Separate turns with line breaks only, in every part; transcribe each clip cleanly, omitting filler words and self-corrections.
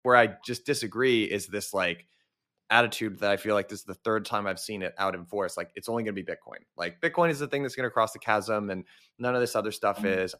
where I just disagree is this like attitude that I feel like this is the third time I've seen it out in force. Like it's only going to be Bitcoin. Like Bitcoin is the thing that's going to cross the chasm, and none of this other stuff is.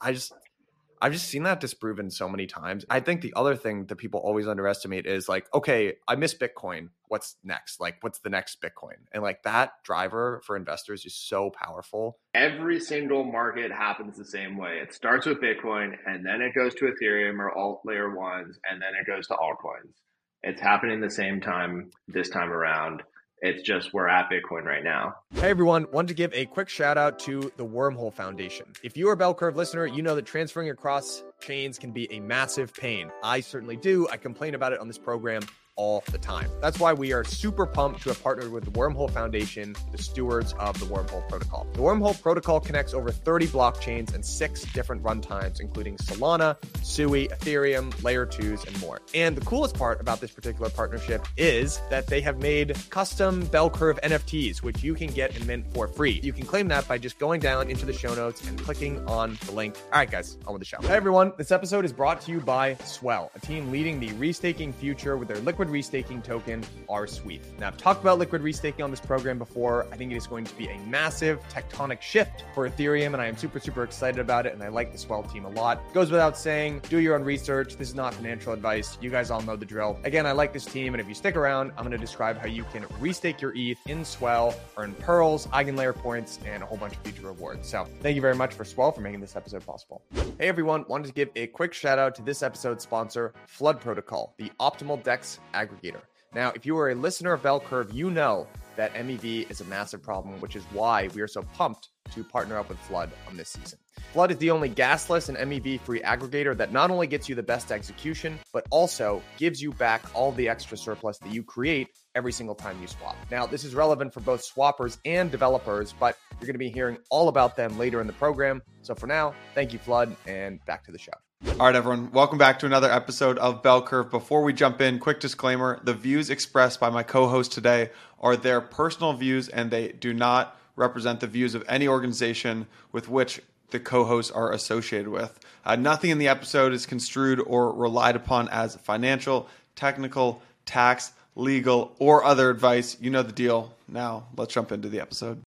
I've just seen that disproven so many times. I think the other thing that people always underestimate is like, okay, I miss Bitcoin. What's next? Like, what's the next Bitcoin? And like that driver for investors is so powerful.
Every single market happens the same way. It starts with Bitcoin, and then it goes to Ethereum or alt layer ones, and then it goes to altcoins. It's happening the same time this time around. It's just we're at Bitcoin right now.
Hey everyone, wanted to give a quick shout out to the Wormhole Foundation. If you're a Bell Curve listener, you know that transferring across chains can be a massive pain. I certainly do. I complain about it on this program all the time. That's why we are super pumped to have partnered with the Wormhole Foundation, the stewards of the Wormhole Protocol. The Wormhole Protocol connects over 30 blockchains and 6 different runtimes, including Solana, Sui, Ethereum, Layer 2s, and more. And the coolest part about this particular partnership is that they have made custom Bell Curve NFTs, which you can get and mint for free. You can claim that by just going down into the show notes and clicking on the link. All right, guys, on with the show. Hey, everyone. This episode is brought to you by Swell, a team leading the restaking future with their liquid restaking token, RSweep. Now, I've talked about liquid restaking on this program before. I think it is going to be a massive tectonic shift for Ethereum, and I am super, super excited about it, and I like the Swell team a lot. Goes without saying, do your own research. This is not financial advice. You guys all know the drill. Again, I like this team, and if you stick around, I'm going to describe how you can restake your ETH in Swell, earn pearls, eigenlayer points, and a whole bunch of future rewards. So thank you very much for Swell for making this episode possible. Hey, everyone. Wanted to give a quick shout out to this episode's sponsor, Flood Protocol, the optimal DEX aggregator. Now, if you are a listener of Bell Curve, you know that MEV is a massive problem, which is why we are so pumped to partner up with Flood on this season. Flood is the only gasless and MEV-free aggregator that not only gets you the best execution, but also gives you back all the extra surplus that you create every single time you swap. Now, this is relevant for both swappers and developers, but you're going to be hearing all about them later in the program. So for now, thank you, Flood, and back to the show.
All right, everyone. Welcome back to another episode of Bell Curve. Before we jump in, quick disclaimer. The views expressed by my co-host today are their personal views, and they do not represent the views of any organization with which the co-hosts are associated with. Nothing in the episode is construed or relied upon as financial, technical, tax, legal, or other advice. You know the deal. Now, let's jump into the episode.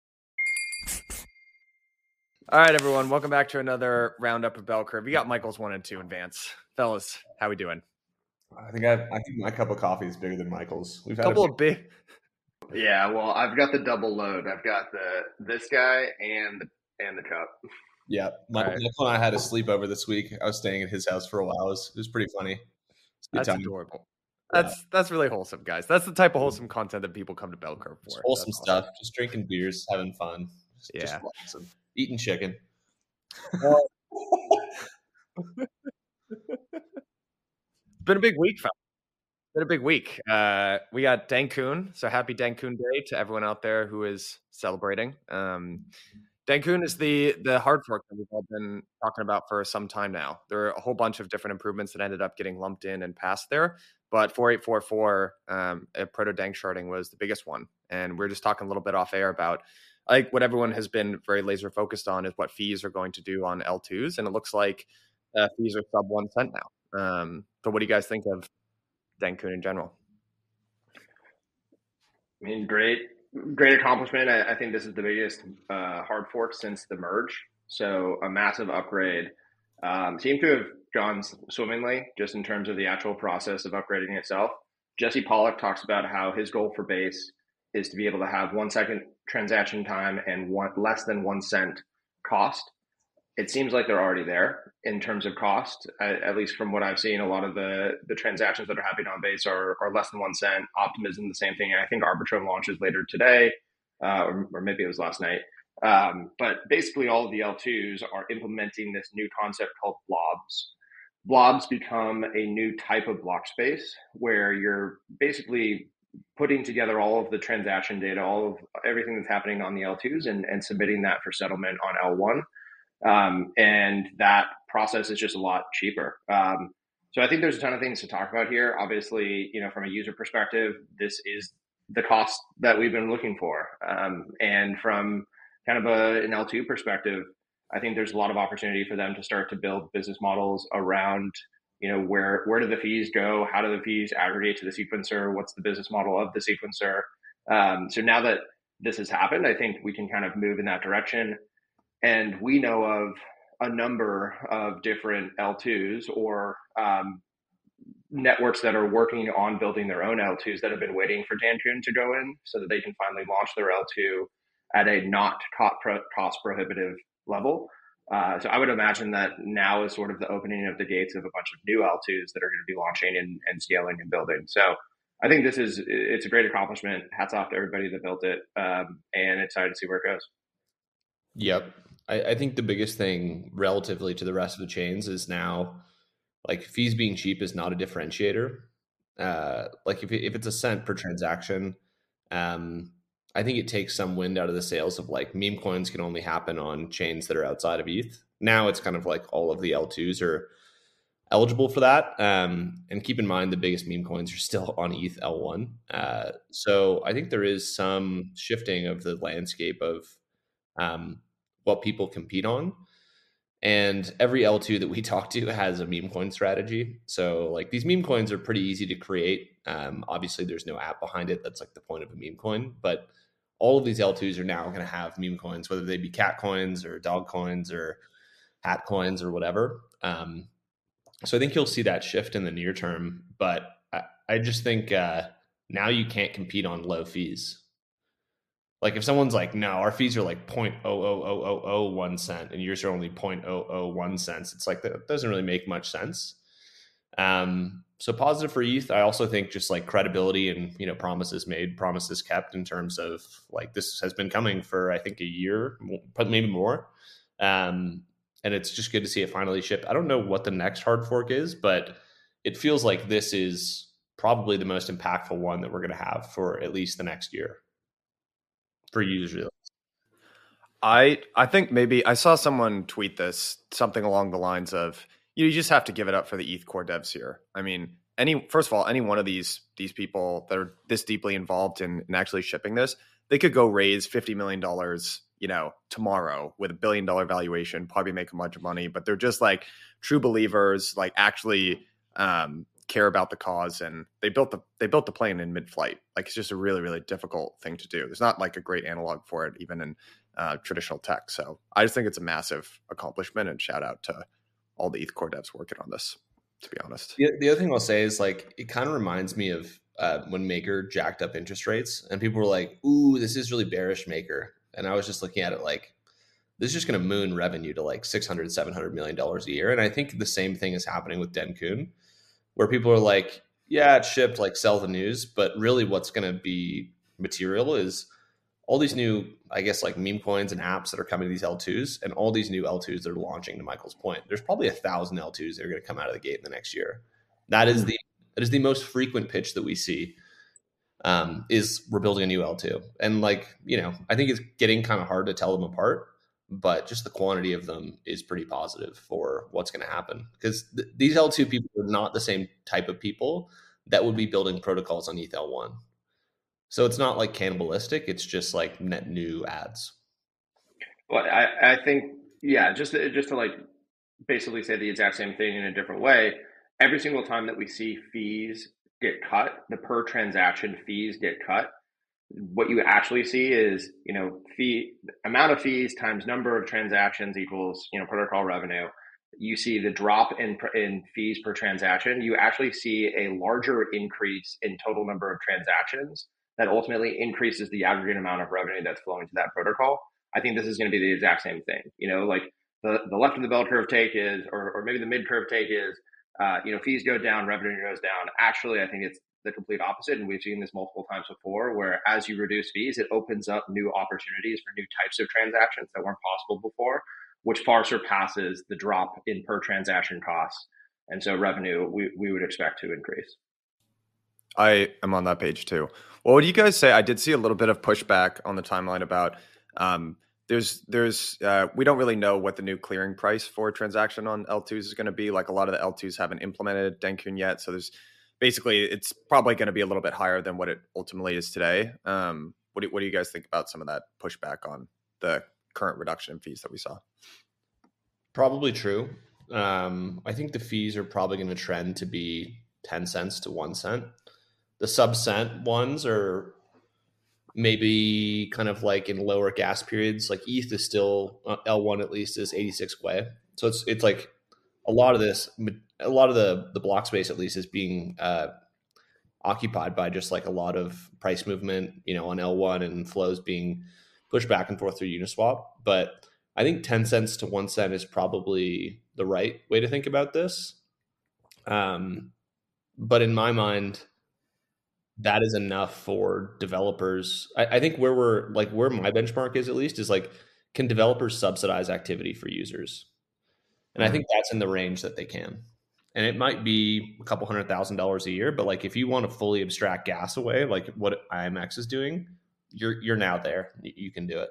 All right, everyone. Welcome back to another roundup of Bell Curve. We got Michael's 1 and 2 in Vance. Fellas, how we doing?
I think my cup of coffee is bigger than Michael's. We've had
a couple of big.
Yeah, well, I've got the double load. I've got this guy and the cup.
Yeah, Michael and I had a sleepover this week. I was staying at his house for a while. It was pretty funny.
That's adorable. That's really wholesome, guys. That's the type of wholesome content that people come to Bell Curve for.
Just wholesome stuff. Just drinking beers, having fun.
Just
eating chicken.
It's been a big week, fellas. Been a big week. We got Dankoon, so happy Dankoon Day to everyone out there who is celebrating. Dankoon is the hard fork that we've all been talking about for some time now. There are a whole bunch of different improvements that ended up getting lumped in and passed there, but 4844 proto dank sharding was the biggest one, and we're just talking a little bit off air about like what everyone has been very laser focused on is what fees are going to do on L2s, and it looks like fees are sub 1 cent now. But what do you guys think of Dankoon in general?
I mean, great accomplishment. I think this is the biggest hard fork since the merge. So a massive upgrade. Seemed to have gone swimmingly just in terms of the actual process of upgrading itself. Jesse Pollock talks about how his goal for base is to be able to have 1 second transaction time and less than 1 cent cost. It seems like they're already there in terms of cost, at least from what I've seen. A lot of the transactions that are happening on base are less than 1 cent. Optimism, the same thing. I think Arbitrum launches later today, or maybe it was last night. But basically all of the L2s are implementing this new concept called blobs. Blobs become a new type of block space where you're basically putting together all of the transaction data, all of everything that's happening on the L2s and submitting that for settlement on L1. And that process is just a lot cheaper. So I think there's a ton of things to talk about here. Obviously, from a user perspective, this is the cost that we've been looking for. And from kind of an L2 perspective, I think there's a lot of opportunity for them to start to build business models around, where do the fees go? How do the fees aggregate to the sequencer? What's the business model of the sequencer? So now that this has happened, I think we can kind of move in that direction. And we know of a number of different L2s or networks that are working on building their own L2s that have been waiting for Dan to go in so that they can finally launch their L2 at a not cost prohibitive level. So I would imagine that now is sort of the opening of the gates of a bunch of new L2s that are going to be launching and scaling and building. So I think it's a great accomplishment. Hats off to everybody that built it, and excited to see where it goes.
Yep. I think the biggest thing relatively to the rest of the chains is now like fees being cheap is not a differentiator. Like if it's a cent per transaction, I think it takes some wind out of the sails of like meme coins can only happen on chains that are outside of ETH. Now it's kind of like all of the L2s are eligible for that. And keep in mind, the biggest meme coins are still on ETH L1. So I think there is some shifting of the landscape of what people compete on. And every L2 that we talk to has a meme coin strategy. So like these meme coins are pretty easy to create. Obviously, there's no app behind it. That's like the point of a meme coin. But all of these L2s are now going to have meme coins, whether they be cat coins or dog coins or hat coins or whatever. So I think you'll see that shift in the near term. But I just think now you can't compete on low fees. Like if someone's like, no, our fees are like 0.00001 cent and yours are only 0.001 cents, it's like that doesn't really make much sense. So positive for ETH. I also think just like credibility and promises made, promises kept in terms of like this has been coming for I think a year, but maybe more. And it's just good to see it finally ship. I don't know what the next hard fork is, but it feels like this is probably the most impactful one that we're going to have for at least the next year. For users.
I think maybe I saw someone tweet this, something along the lines of, you just have to give it up for the ETH core devs here. I mean, first of all, any one of these people that are this deeply involved in actually shipping this, they could go raise $50 million, tomorrow with $1 billion valuation, probably make a bunch of money, but they're just like true believers, like actually care about the cause, and they built the plane in mid-flight. Like it's just a really, really difficult thing to do. There's not like a great analog for it even in traditional tech. So I just think it's a massive accomplishment, and shout out to all the ETH core devs working on this, to be honest.
The other thing I'll say is like it kind of reminds me of when Maker jacked up interest rates and people were like, ooh, this is really bearish, Maker. And I was just looking at it like, this is just going to moon revenue to like $600-700 million a year. And I think the same thing is happening with Dencun, where people are like, yeah, it's shipped, like sell the news. But really what's going to be material is all these new, I guess, like meme coins and apps that are coming to these L2s, and all these new L2s that are launching, to Michael's point. There's probably 1,000 L2s that are going to come out of the gate in the next year. That is the most frequent pitch that we see, is we're building a new L2. And like, I think it's getting kind of hard to tell them apart, but just the quantity of them is pretty positive for what's going to happen. Because these L2 people are not the same type of people that would be building protocols on ETH L1. So it's not like cannibalistic. It's just like net new ads.
Well, I think, yeah, just to like basically say the exact same thing in a different way. Every single time that we see fees get cut, the per transaction fees get cut, what you actually see is, amount of fees times number of transactions equals, protocol revenue. You see the drop in fees per transaction. You actually see a larger increase in total number of transactions that ultimately increases the aggregate amount of revenue that's flowing to that protocol. I think this is going to be the exact same thing. Like the left of the bell curve take is, or maybe the mid curve take is, fees go down, revenue goes down. Actually, I think it's the complete opposite. And we've seen this multiple times before, where as you reduce fees, it opens up new opportunities for new types of transactions that weren't possible before, which far surpasses the drop in per transaction costs. And so revenue, we would expect to increase.
I am on that page too. Well, what do you guys say? I did see a little bit of pushback on the timeline about we don't really know what the new clearing price for a transaction on L2s is going to be. Like a lot of the L2s haven't implemented Dencun yet. So it's probably going to be a little bit higher than what it ultimately is today. What do you guys think about some of that pushback on the current reduction in fees that we saw?
Probably true. I think the fees are probably going to trend to be 10 cents to 1 cent. The sub-cent ones are maybe kind of like in lower gas periods. Like ETH is still, L1 at least, is 86 Gwei. So it's like a lot of the block space at least is being occupied by just like a lot of price movement, on L1 and flows being pushed back and forth through Uniswap. But I think 10 cents to 1 cent is probably the right way to think about this. But in my mind, that is enough for developers. I think where my benchmark is, at least, is like, can developers subsidize activity for users? And I think that's in the range that they can. And it might be a couple $100,000 a year, but like if you want to fully abstract gas away, like what IMX is doing, you're now there. You can do it.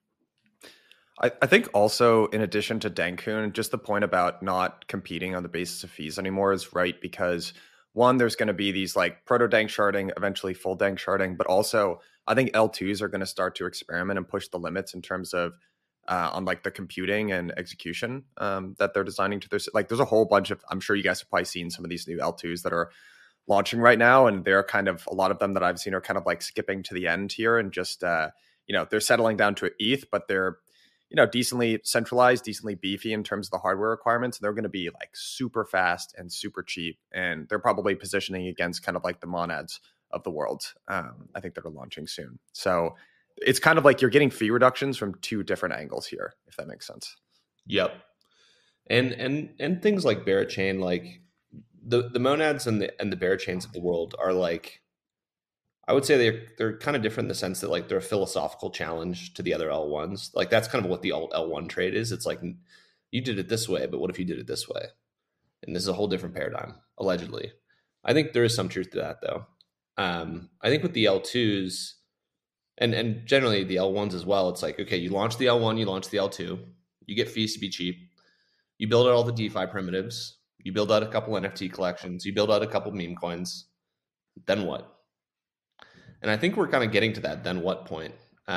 I think also, in addition to Dankun, just the point about not competing on the basis of fees anymore is right, because one, there's going to be these like proto dank sharding, eventually full dank sharding, but also I think L2s are going to start to experiment and push the limits in terms of on like the computing and execution that they're designing to their, like there's a whole bunch of, I'm sure you guys have probably seen some of these new L2s that are launching right now, and they're kind of, a lot of them that I've seen are kind of like skipping to the end here and just they're settling down to ETH, but they're decently centralized, decently beefy in terms of the hardware requirements. They're going to be like super fast and super cheap, and they're probably positioning against kind of like the monads of the world. I think that are launching soon. So it's kind of like you're getting fee reductions from two different angles here, if that makes sense.
Yep. And things like Berachain, like the monads and the Berachains of the world are like, I would say they're kind of different in the sense that like they're a philosophical challenge to the other L1s. Like that's kind of what the L1 trade is. It's like, you did it this way, but what if you did it this way? And this is a whole different paradigm, allegedly. I think there is some truth to that, though. I think with the L2s and generally the L1s as well, it's like, okay, you launch the L1, you launch the L2, you get fees to be cheap, you build out all the DeFi primitives, you build out a couple NFT collections, you build out a couple meme coins, then what? And I think we're kind of getting to that then what point,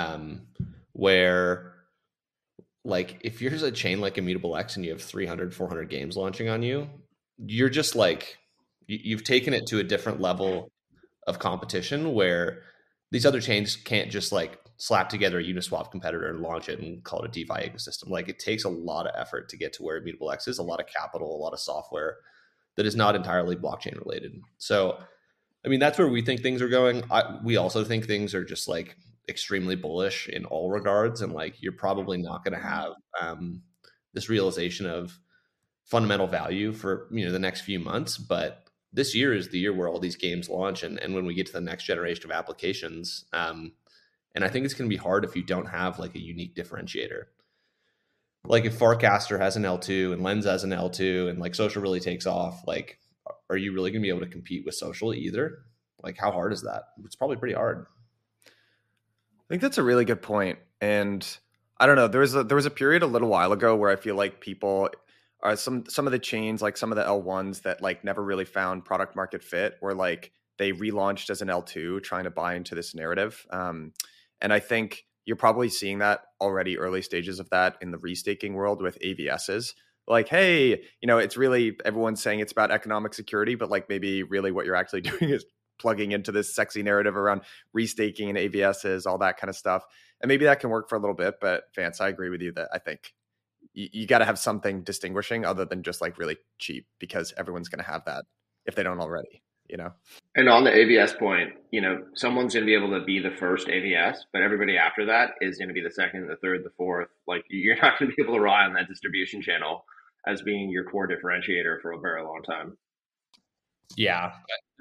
where like if you're a chain like Immutable X and you have 300, 400 games launching on you, you're just like, you've taken it to a different level of competition where these other chains can't just like slap together a Uniswap competitor and launch it and call it a DeFi ecosystem. Like it takes a lot of effort to get to where Immutable X is, a lot of capital, a lot of software that is not entirely blockchain related. So I mean, that's where we think things are going. We also think things are just like extremely bullish in all regards. And like, you're probably not going to have this realization of fundamental value for, the next few months. But this year is the year where all these games launch. And when we get to the next generation of applications, and I think it's going to be hard if you don't have like a unique differentiator. Like if Farcaster has an L2 and Lens has an L2 and like social really takes off, like, are you really going to be able to compete with social either? Like, how hard is that? It's probably pretty hard.
I think that's a really good point. And I don't know, there was a period a little while ago where I feel like people are some of the chains, like some of the L1s that like never really found product market fit, or like they relaunched as an L2 trying to buy into this narrative. And I think you're probably seeing that already, early stages of that in the restaking world with AVSs. Like, hey, it's really, everyone's saying it's about economic security, but like maybe really what you're actually doing is plugging into this sexy narrative around restaking and AVSs, all that kind of stuff. And maybe that can work for a little bit, but Vance, I agree with you that I think you got to have something distinguishing other than just like really cheap, because everyone's going to have that if they don't already,
And on the AVS point, someone's going to be able to be the first AVS, but everybody after that is going to be the second, the third, the fourth. Like you're not going to be able to rely on that distribution channel as being your core differentiator for a very long time.
Yeah.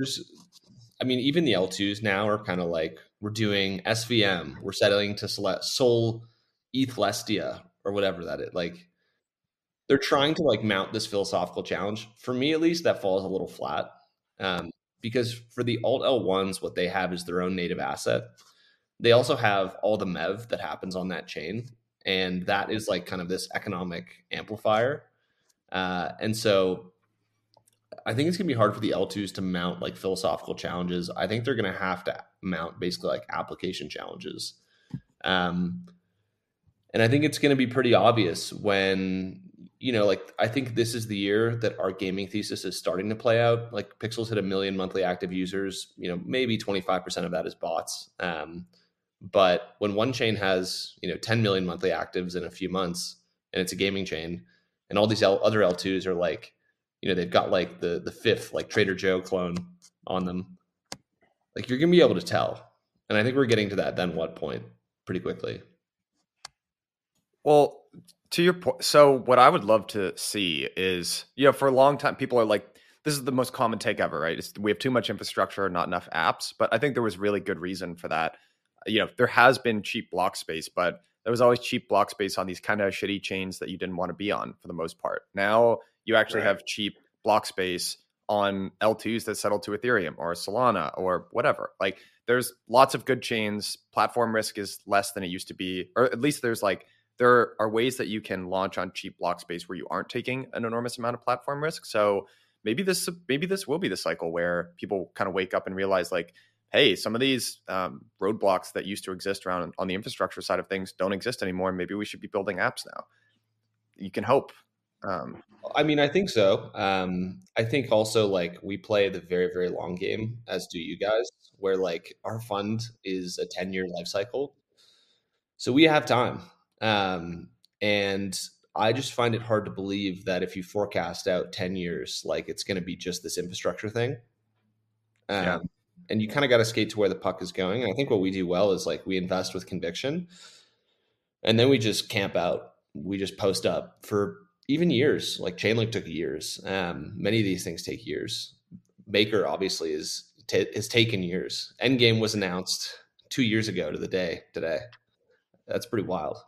Even the L2s now are kind of like, we're doing SVM, we're settling to select Sol Ethlestia or whatever that is. Like they're trying to like mount this philosophical challenge. For me, at least, that falls a little flat. Because for the alt L1s, what they have is their own native asset. They also have all the MEV that happens on that chain. And that is like kind of this economic amplifier. And so I think it's going to be hard for the L2s to mount like philosophical challenges. I think they're going to have to mount basically like application challenges. And I think it's going to be pretty obvious when like I think this is the year that our gaming thesis is starting to play out. Like Pixels hit 1 million monthly active users, maybe 25% of that is bots. But when one chain has, 10 million monthly actives in a few months, and it's a gaming chain, and all these other L2s are like, they've got like the fifth, like Trader Joe clone on them. Like you're going to be able to tell. And I think we're getting to that then what point pretty quickly.
Well, to your point, so what I would love to see is, for a long time, people are like, this is the most common take ever, right? We have too much infrastructure, not enough apps. But I think there was really good reason for that. There has been cheap block space, but there was always cheap block space on these kind of shitty chains that you didn't want to be on for the most part. Now you actually have cheap block space on L2s that settle to Ethereum or Solana or whatever. Like there's lots of good chains. Platform risk is less than it used to be, or at least there are ways that you can launch on cheap block space where you aren't taking an enormous amount of platform risk. So maybe this will be the cycle where people kind of wake up and realize like, hey, some of these roadblocks that used to exist around on the infrastructure side of things don't exist anymore. Maybe we should be building apps now. You can hope.
I mean, I think so. I think also like we play the very, very long game, as do you guys, where like our fund is a 10-year life cycle. So we have time. And I just find it hard to believe that if you forecast out 10 years, like it's going to be just this infrastructure thing. And you kind of got to skate to where the puck is going. And I think what we do well is like we invest with conviction and then we just camp out. We just post up for even years. Like Chainlink took years. Many of these things take years. Maker obviously has taken years. Endgame was announced 2 years ago to the day today. That's pretty wild.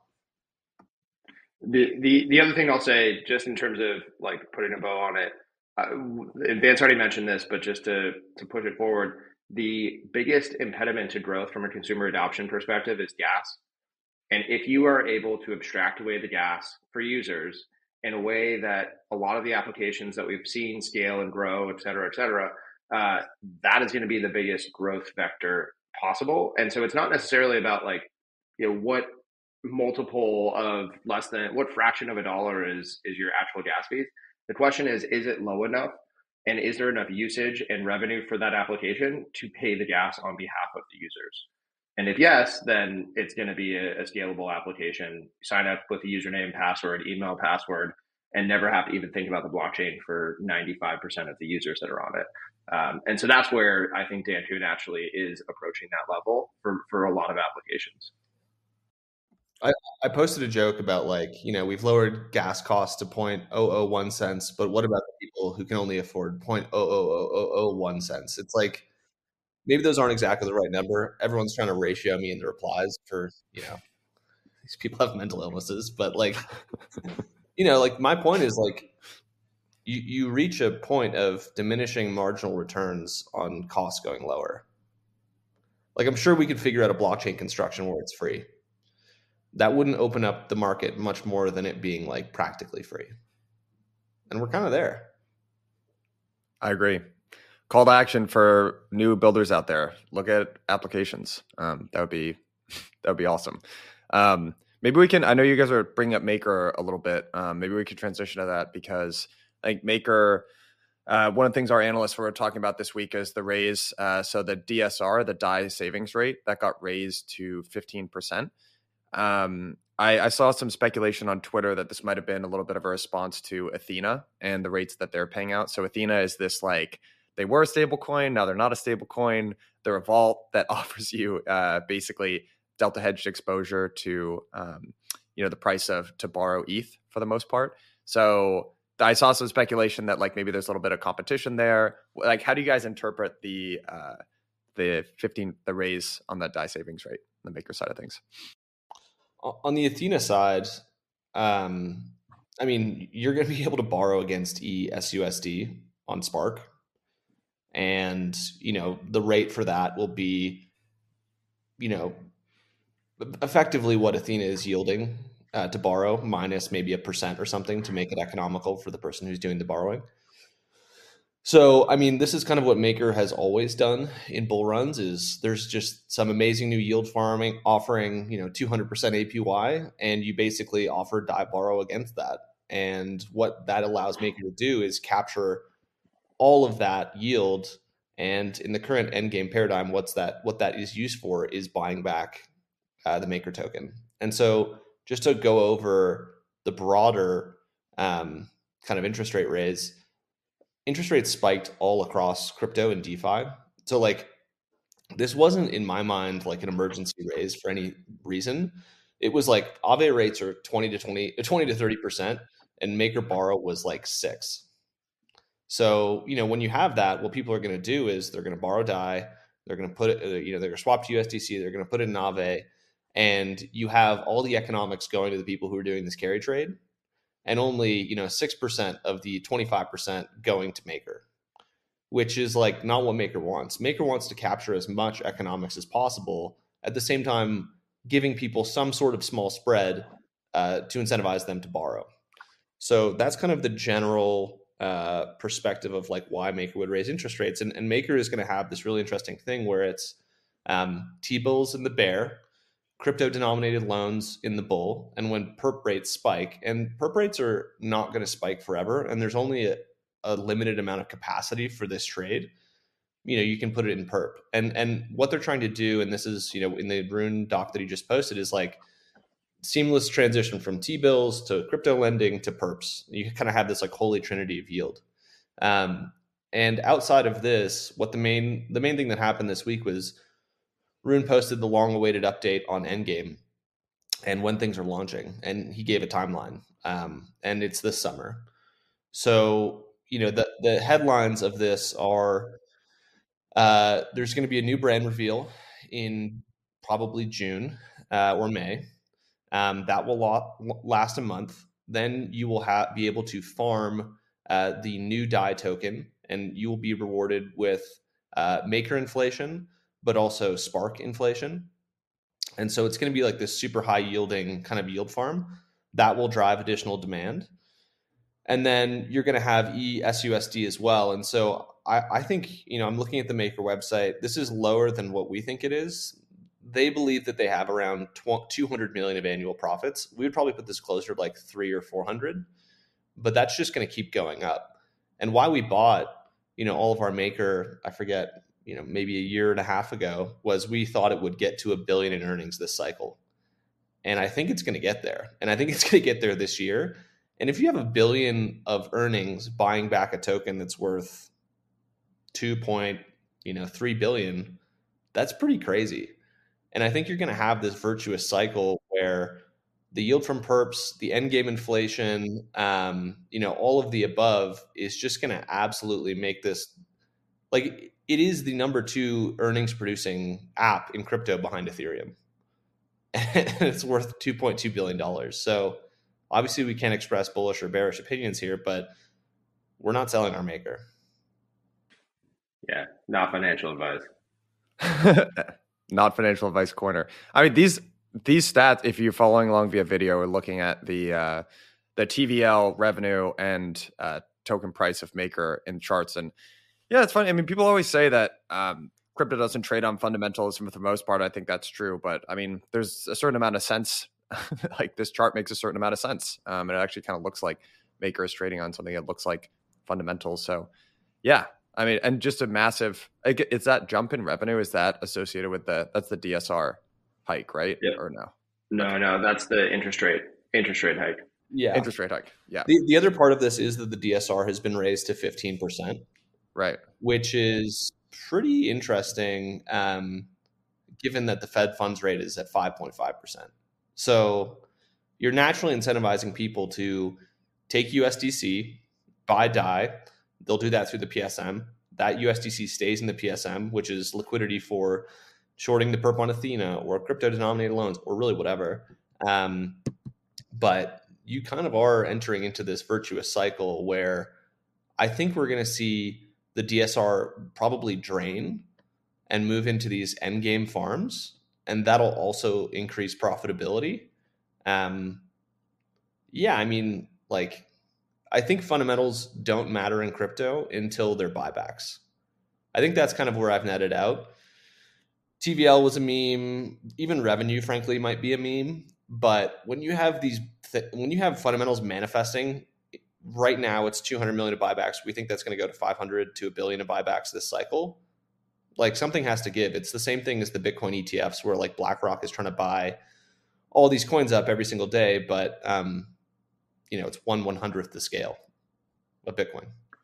The other thing I'll say, just in terms of like putting a bow on it, Vance already mentioned this, but just to push it forward, the biggest impediment to growth from a consumer adoption perspective is gas. And if you are able to abstract away the gas for users in a way that a lot of the applications that we've seen scale and grow, et cetera, that is going to be the biggest growth vector possible. And so it's not necessarily about like, what multiple of less than what fraction of a dollar is your actual gas fee. The question is it low enough, and is there enough usage and revenue for that application to pay the gas on behalf of the users? And if yes, then it's going to be a scalable application. Sign up with a username, password, email, password, and never have to even think about the blockchain for 95% of the users that are on it. And so that's where I think Dan Hoon actually is approaching that level for a lot of applications.
I posted a joke about like, we've lowered gas costs to 0.001 cents, but what about the people who can only afford 0.00001 cents? It's like, maybe those aren't exactly the right number. Everyone's trying to ratio me in the replies for, these people have mental illnesses, but like, like my point is like, you reach a point of diminishing marginal returns on costs going lower. Like, I'm sure we could figure out a blockchain construction where it's free. That wouldn't open up the market much more than it being like practically free. And we're kind of there.
I agree. Call to action for new builders out there. Look at applications. That would be awesome. Maybe we can, I know you guys are bringing up Maker a little bit. Maybe we could transition to that because I think Maker, one of the things our analysts were talking about this week is the raise. So the DSR, the DAI savings rate, that got raised to 15%. I saw some speculation on Twitter that this might have been a little bit of a response to Athena and the rates that they're paying out. So Athena is this like, they were a stable coin, now they're not a stable coin. They're a vault that offers you basically delta hedged exposure to the price to borrow ETH for the most part. So I saw some speculation that like maybe there's a little bit of competition there. Like, how do you guys interpret the raise on that DAI savings rate, the Maker side of things?
On the Athena side, I mean, you're going to be able to borrow against ESUSD on Spark. And, the rate for that will be, effectively what Athena is yielding to borrow minus maybe 1% or something to make it economical for the person who's doing the borrowing. So, I mean, this is kind of what Maker has always done in bull runs is there's just some amazing new yield farming offering, 200% APY, and you basically offer DAI borrow against that. And what that allows Maker to do is capture all of that yield. And in the current endgame paradigm, what that is used for is buying back the Maker token. And so just to go over the broader kind of interest rate raise, interest rates spiked all across crypto and DeFi. So like this wasn't in my mind like an emergency raise for any reason. It was like Aave rates are 20 to 30%, and Maker Borrow was like 6. So, when you have that, what people are going to do is they're going to borrow DAI, they're going to put it, they're going to swap to USDC, they're going to put it in Aave, and you have all the economics going to the people who are doing this carry trade, and only 6% of the 25% going to Maker, which is like not what Maker wants. Maker wants to capture as much economics as possible, at the same time giving people some sort of small spread to incentivize them to borrow. So that's kind of the general perspective of like why Maker would raise interest rates. And Maker is going to have this really interesting thing where it's T-bills in the bear, crypto denominated loans in the bull, and when perp rates spike, and perp rates are not going to spike forever, and there's only a limited amount of capacity for this trade, you can put it in perp. And what they're trying to do, and this is, in the Rune doc that he just posted, is like seamless transition from T-bills to crypto lending to perps. You kind of have this like holy trinity of yield. And outside of this, what the main thing that happened this week was Rune posted the long-awaited update on Endgame and when things are launching, and he gave a timeline, and it's this summer. So the headlines of this are there's going to be a new brand reveal in probably June or May. That will last a month. Then you will be able to farm the new DAI token, and you will be rewarded with Maker inflation, but also Spark inflation. And so it's going to be like this super high yielding kind of yield farm that will drive additional demand. And then you're going to have ESUSD as well. And so I think, I'm looking at the Maker website. This is lower than what we think it is. They believe that they have around 200 million of annual profits. We would probably put this closer to like 300 or 400, but that's just going to keep going up. And why we bought, all of our Maker, I forget, maybe a year and a half ago, was we thought it would get to $1 billion in earnings this cycle. And I think it's going to get there. And I think it's going to get there this year. And if you have $1 billion of earnings buying back a token that's worth 2.3 billion, that's pretty crazy. And I think you're going to have this virtuous cycle where the yield from perps, the endgame inflation, all of the above is just going to absolutely make this, like, it is the number 2 earnings producing app in crypto behind Ethereum. And it's worth $2.2 billion. So obviously we can't express bullish or bearish opinions here, but we're not selling our Maker.
Yeah, not financial advice.
Not financial advice corner. I mean, these stats, if you're following along via video or looking at the TVL revenue and token price of Maker in charts, and yeah, it's funny. I mean, people always say that crypto doesn't trade on fundamentals, and for the most part, I think that's true. But I mean, there's a certain amount of sense. Like this chart makes a certain amount of sense. It actually kind of looks like Maker is trading on something that looks like fundamentals. So yeah. I mean, and just a massive, is that jump in revenue, is that associated with that's the DSR hike, right?
Yep.
Or no?
No, that's the interest rate hike.
Yeah.
Interest rate hike. Yeah.
The other part of this is that the DSR has been raised to 15%.
Right.
Which is pretty interesting, given that the Fed funds rate is at 5.5%. So you're naturally incentivizing people to take USDC, buy DAI. They'll do that through the PSM. That USDC stays in the PSM, which is liquidity for shorting the perp on Athena or crypto-denominated loans or really whatever. But you kind of are entering into this virtuous cycle where I think we're going to see the DSR probably drain and move into these endgame farms, and that'll also increase profitability. Yeah, I mean, like, I think fundamentals don't matter in crypto until they're buybacks. I think that's kind of where I've netted out. TVL was a meme. Even revenue, frankly, might be a meme. But when you have these when you have fundamentals manifesting right now, it's 200 million of buybacks. We think that's going to go to 500 to $1 billion of buybacks this cycle. Like something has to give. It's the same thing as the Bitcoin ETFs, where like BlackRock is trying to buy all these coins up every single day, but it's 1/100th the scale of Bitcoin.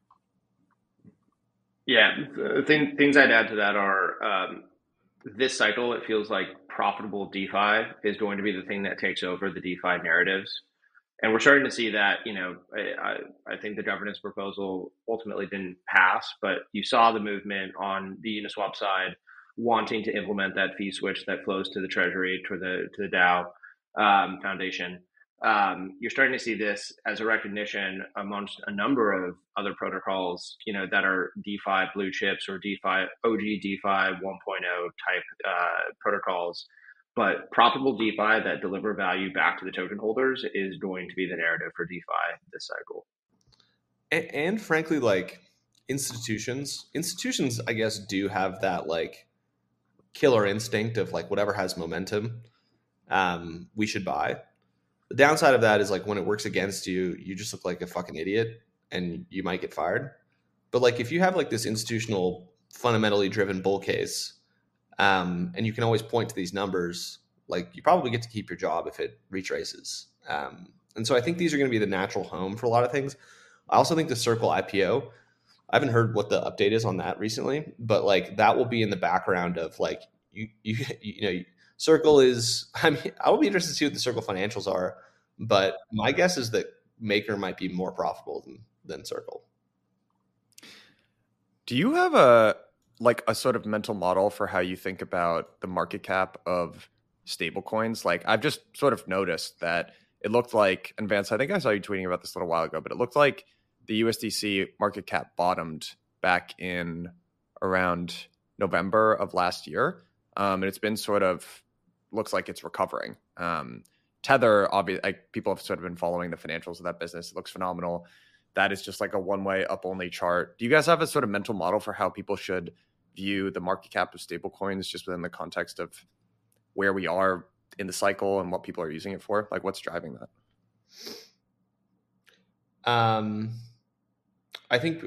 Yeah, things I'd add to that are this cycle, it feels like profitable DeFi is going to be the thing that takes over the DeFi narratives. And we're starting to see that, I think the governance proposal ultimately didn't pass, but you saw the movement on the Uniswap side wanting to implement that fee switch that flows to the treasury, to the DAO foundation. You're starting to see this as a recognition amongst a number of other protocols, that are DeFi blue chips or DeFi, OG DeFi 1.0 type protocols. But profitable DeFi that deliver value back to the token holders is going to be the narrative for DeFi this cycle.
And frankly, like institutions, I guess, do have that like killer instinct of like whatever has momentum, we should buy. The downside of that is like when it works against you, you just look like a fucking idiot and you might get fired. But like if you have like this institutional, fundamentally driven bull case, and you can always point to these numbers, like you probably get to keep your job if it retraces. And so I think these are going to be the natural home for a lot of things. I also think the Circle IPO, I haven't heard what the update is on that recently, but like that will be in the background of like, Circle is, I will be interested to see what the Circle financials are, but my guess is that Maker might be more profitable than Circle.
Do you have a sort of mental model for how you think about the market cap of stablecoins? Like I've just sort of noticed that it looked like, and Vance, I think I saw you tweeting about this a little while ago, but it looked like the USDC market cap bottomed back in around November of last year. And it's been sort of, looks like it's recovering. Tether, obviously, like people have sort of been following the financials of that business. It looks phenomenal. That is just like a one-way up-only chart. Do you guys have a sort of mental model for how people should view the market cap of stablecoins just within the context of where we are in the cycle and what people are using it for? Like what's driving that?
I think,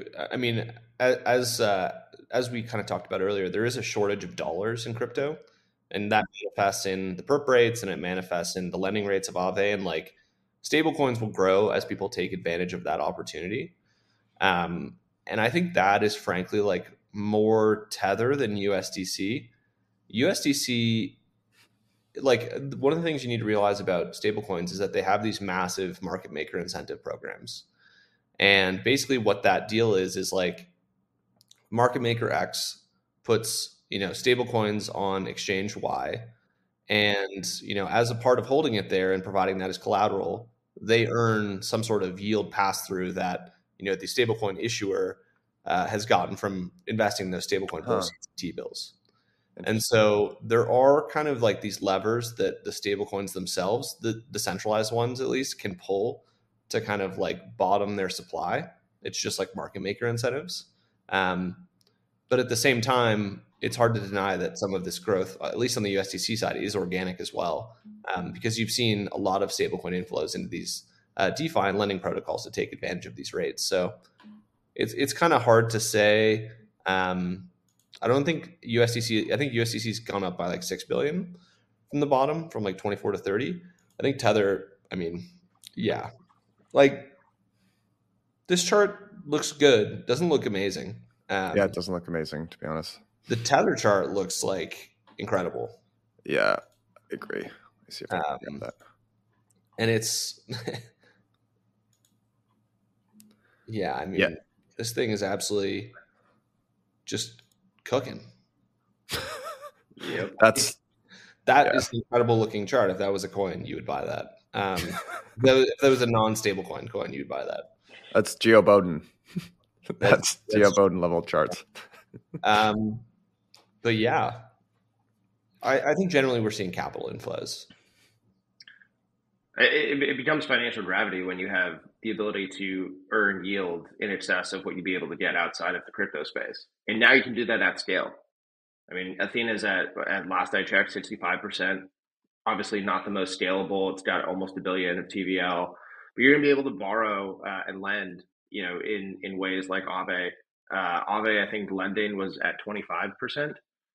as we kind of talked about earlier, there is a shortage of dollars in crypto, and that manifests in the perp rates and it manifests in the lending rates of Aave, and like stablecoins will grow as people take advantage of that opportunity. And I think that is frankly like more Tether than USDC. USDC, like one of the things you need to realize about stablecoins is that they have these massive market maker incentive programs. And basically what that deal is like market maker X puts, stablecoins on exchange Y. And, as a part of holding it there and providing that as collateral, they earn some sort of yield pass through that, the stablecoin issuer has gotten from investing in those stablecoin proceeds, T-bills. And so there are kind of like these levers that the stablecoins themselves, the decentralized ones at least, can pull to kind of like bottom their supply. It's just like market maker incentives. But at the same time, it's hard to deny that some of this growth, at least on the USDC side, is organic as well, because you've seen a lot of stablecoin inflows into these DeFi and lending protocols to take advantage of these rates. So it's kind of hard to say. I don't think USDC. I think USDC's gone up by like 6 billion from the bottom, from like 24 to 30. I think Tether. Yeah, like this chart looks good. Doesn't look amazing.
Yeah, it doesn't look amazing, to be honest.
The Tether chart looks like incredible.
Yeah, I agree. Let me see if I can get that.
And it's, yeah, this thing is absolutely just cooking.
Yep.
That is an incredible looking chart. If that was a coin, you would buy that. If that was a non-stable coin, you'd buy that.
That's Geo Bowden. That's Geo Bowden level charts.
But yeah, I think generally we're seeing capital inflows.
It becomes financial gravity when you have the ability to earn yield in excess of what you'd be able to get outside of the crypto space. And now you can do that at scale. I mean, Athena's at last I checked, 65% obviously not the most scalable. It's got almost $1 billion of TVL, but you're going to be able to borrow and lend, in ways like Aave. Aave, I think lending was at 25%.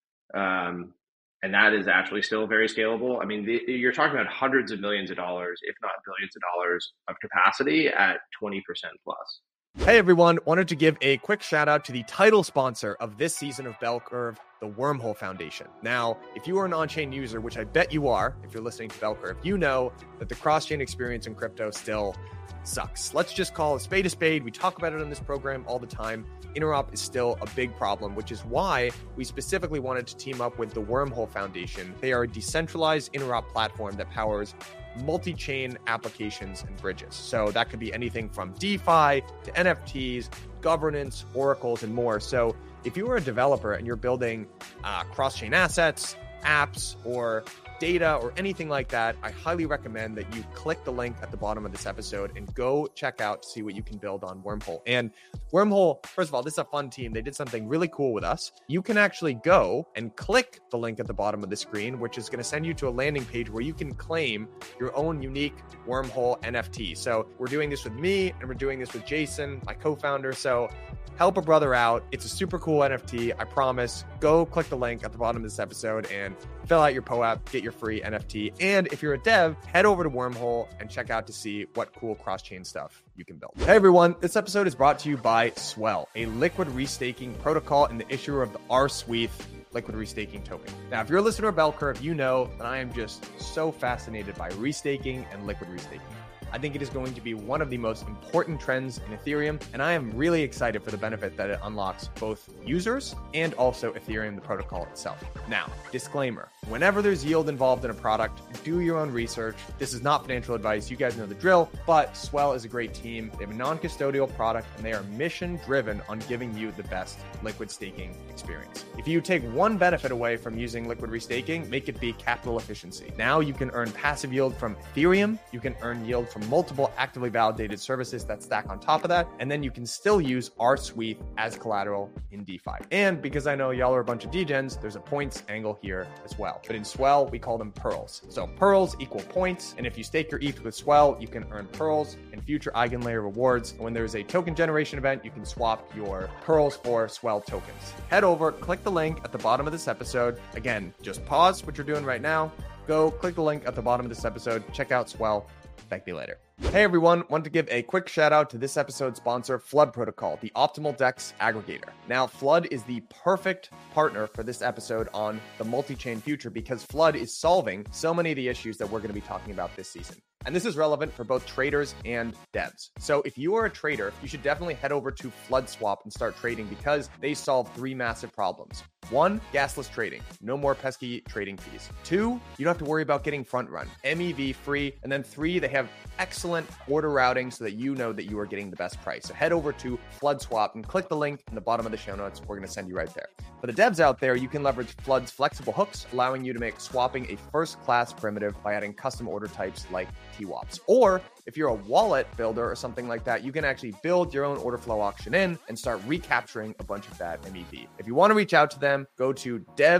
And that is actually still very scalable. I mean, you're talking about hundreds of millions of dollars, if not billions of dollars of capacity at 20% plus.
Hey everyone, wanted to give a quick shout out to the title sponsor of this season of Bell Curve, the Wormhole Foundation. Now, if you are an on-chain user, which I bet you are, if you're listening to Bell Curve, you know that the cross-chain experience in crypto still sucks. Let's just call a spade a spade. We talk about it on this program all the time. Interop is still a big problem, which is why we specifically wanted to team up with the Wormhole Foundation. They are a decentralized interop platform that powers multi-chain applications and bridges. So that could be anything from DeFi to NFTs, governance, oracles, and more. So if you are a developer and you're building cross-chain assets, apps, or data or anything like that, I highly recommend that you click the link at the bottom of this episode and go check out to see what you can build on Wormhole. And Wormhole, first of all, this is a fun team. They did something really cool with us. You can actually go and click the link at the bottom of the screen, which is going to send you to a landing page where you can claim your own unique Wormhole NFT. So we're doing this with me and we're doing this with Jason, my co-founder. So help a brother out. It's a super cool NFT. I promise. Go click the link at the bottom of this episode and fill out your POAP, get your free NFT. And if you're a dev, head over to Wormhole and check out to see what cool cross-chain stuff you can build. Hey everyone, this episode is brought to you by Swell, a liquid restaking protocol and the issuer of the R-Sweeth liquid restaking token. Now, if you're a listener of Bell Curve, you know that I am just so fascinated by restaking and liquid restaking. I think it is going to be one of the most important trends in Ethereum, and I am really excited for the benefit that it unlocks both users and also Ethereum, the protocol itself. Now, disclaimer, whenever there's yield involved in a product, do your own research. This is not financial advice. You guys know the drill, but Swell is a great team. They have a non-custodial product, and they are mission-driven on giving you the best liquid staking experience. If you take one benefit away from using liquid restaking, make it be capital efficiency. Now you can earn passive yield from Ethereum. You can earn yield from multiple actively validated services that stack on top of that. And then you can still use R-Sweeth as collateral in DeFi. And because I know y'all are a bunch of degens, there's a points angle here as well. But in Swell, we call them pearls. So pearls equal points. And if you stake your ETH with Swell, you can earn pearls and future EigenLayer rewards. And when there's a token generation event, you can swap your pearls for Swell tokens. Head over, click the link at the bottom of this episode. Again, just pause what you're doing right now. Go click the link at the bottom of this episode. Check out Swell. Thank you later. Hey everyone, want to give a quick shout out to this episode's sponsor, Flood Protocol, the optimal DEX aggregator. Now, Flood is the perfect partner for this episode on the multi-chain future because Flood is solving so many of the issues that we're going to be talking about this season. And this is relevant for both traders and devs. So if you are a trader, you should definitely head over to Flood Swap and start trading because they solve three massive problems. 1, gasless trading. No more pesky trading fees. 2, you don't have to worry about getting front run. MEV free. And then 3, they have excellent order routing so that you know that you are getting the best price. So head over to Flood Swap and click the link in the bottom of the show notes. We're going to send you right there. For the devs out there, you can leverage Flood's flexible hooks, allowing you to make swapping a first-class primitive by adding custom order types like TWAPs. Or if you're a wallet builder or something like that, you can actually build your own order flow auction in and start recapturing a bunch of that MEV. If you want to reach out to them, go to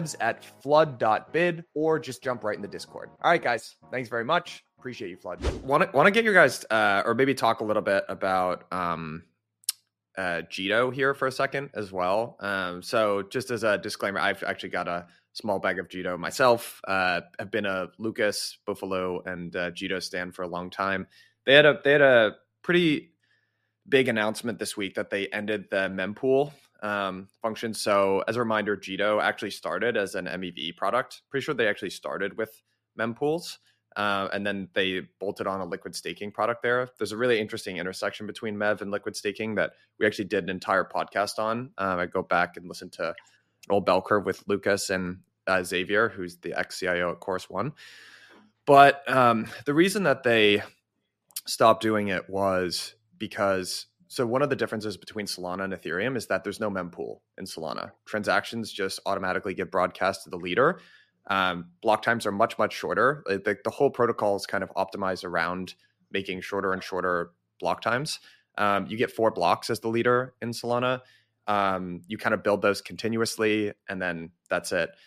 devs@flood.bid or just jump right in the Discord. All right, guys. Thanks very much. Appreciate you, Flood. Want to get your guys, or maybe talk a little bit about Jito here for a second as well. So just as a disclaimer, I've actually got a small bag of Jito myself. I've been a Lucas, Buffalo, and Jito stan for a long time. They had a pretty big announcement this week that they ended the mempool function. So as a reminder, Jito actually started as an MEV product. Pretty sure they actually started with mempools. And then they bolted on a liquid staking product there. There's a really interesting intersection between MEV and liquid staking that we actually did an entire podcast on. I go back and listen to an old Bell Curve with Lucas and Xavier, who's the ex-CIO at Course One. But the reason that they stopped doing it was because, so one of the differences between Solana and Ethereum is that there's no mempool in Solana. Transactions just automatically get broadcast to the leader. Block times are much, much shorter. The whole protocol is kind of optimized around making shorter and shorter block times. You get 4 blocks as the leader in Solana. You kind of build those continuously, and then that's it.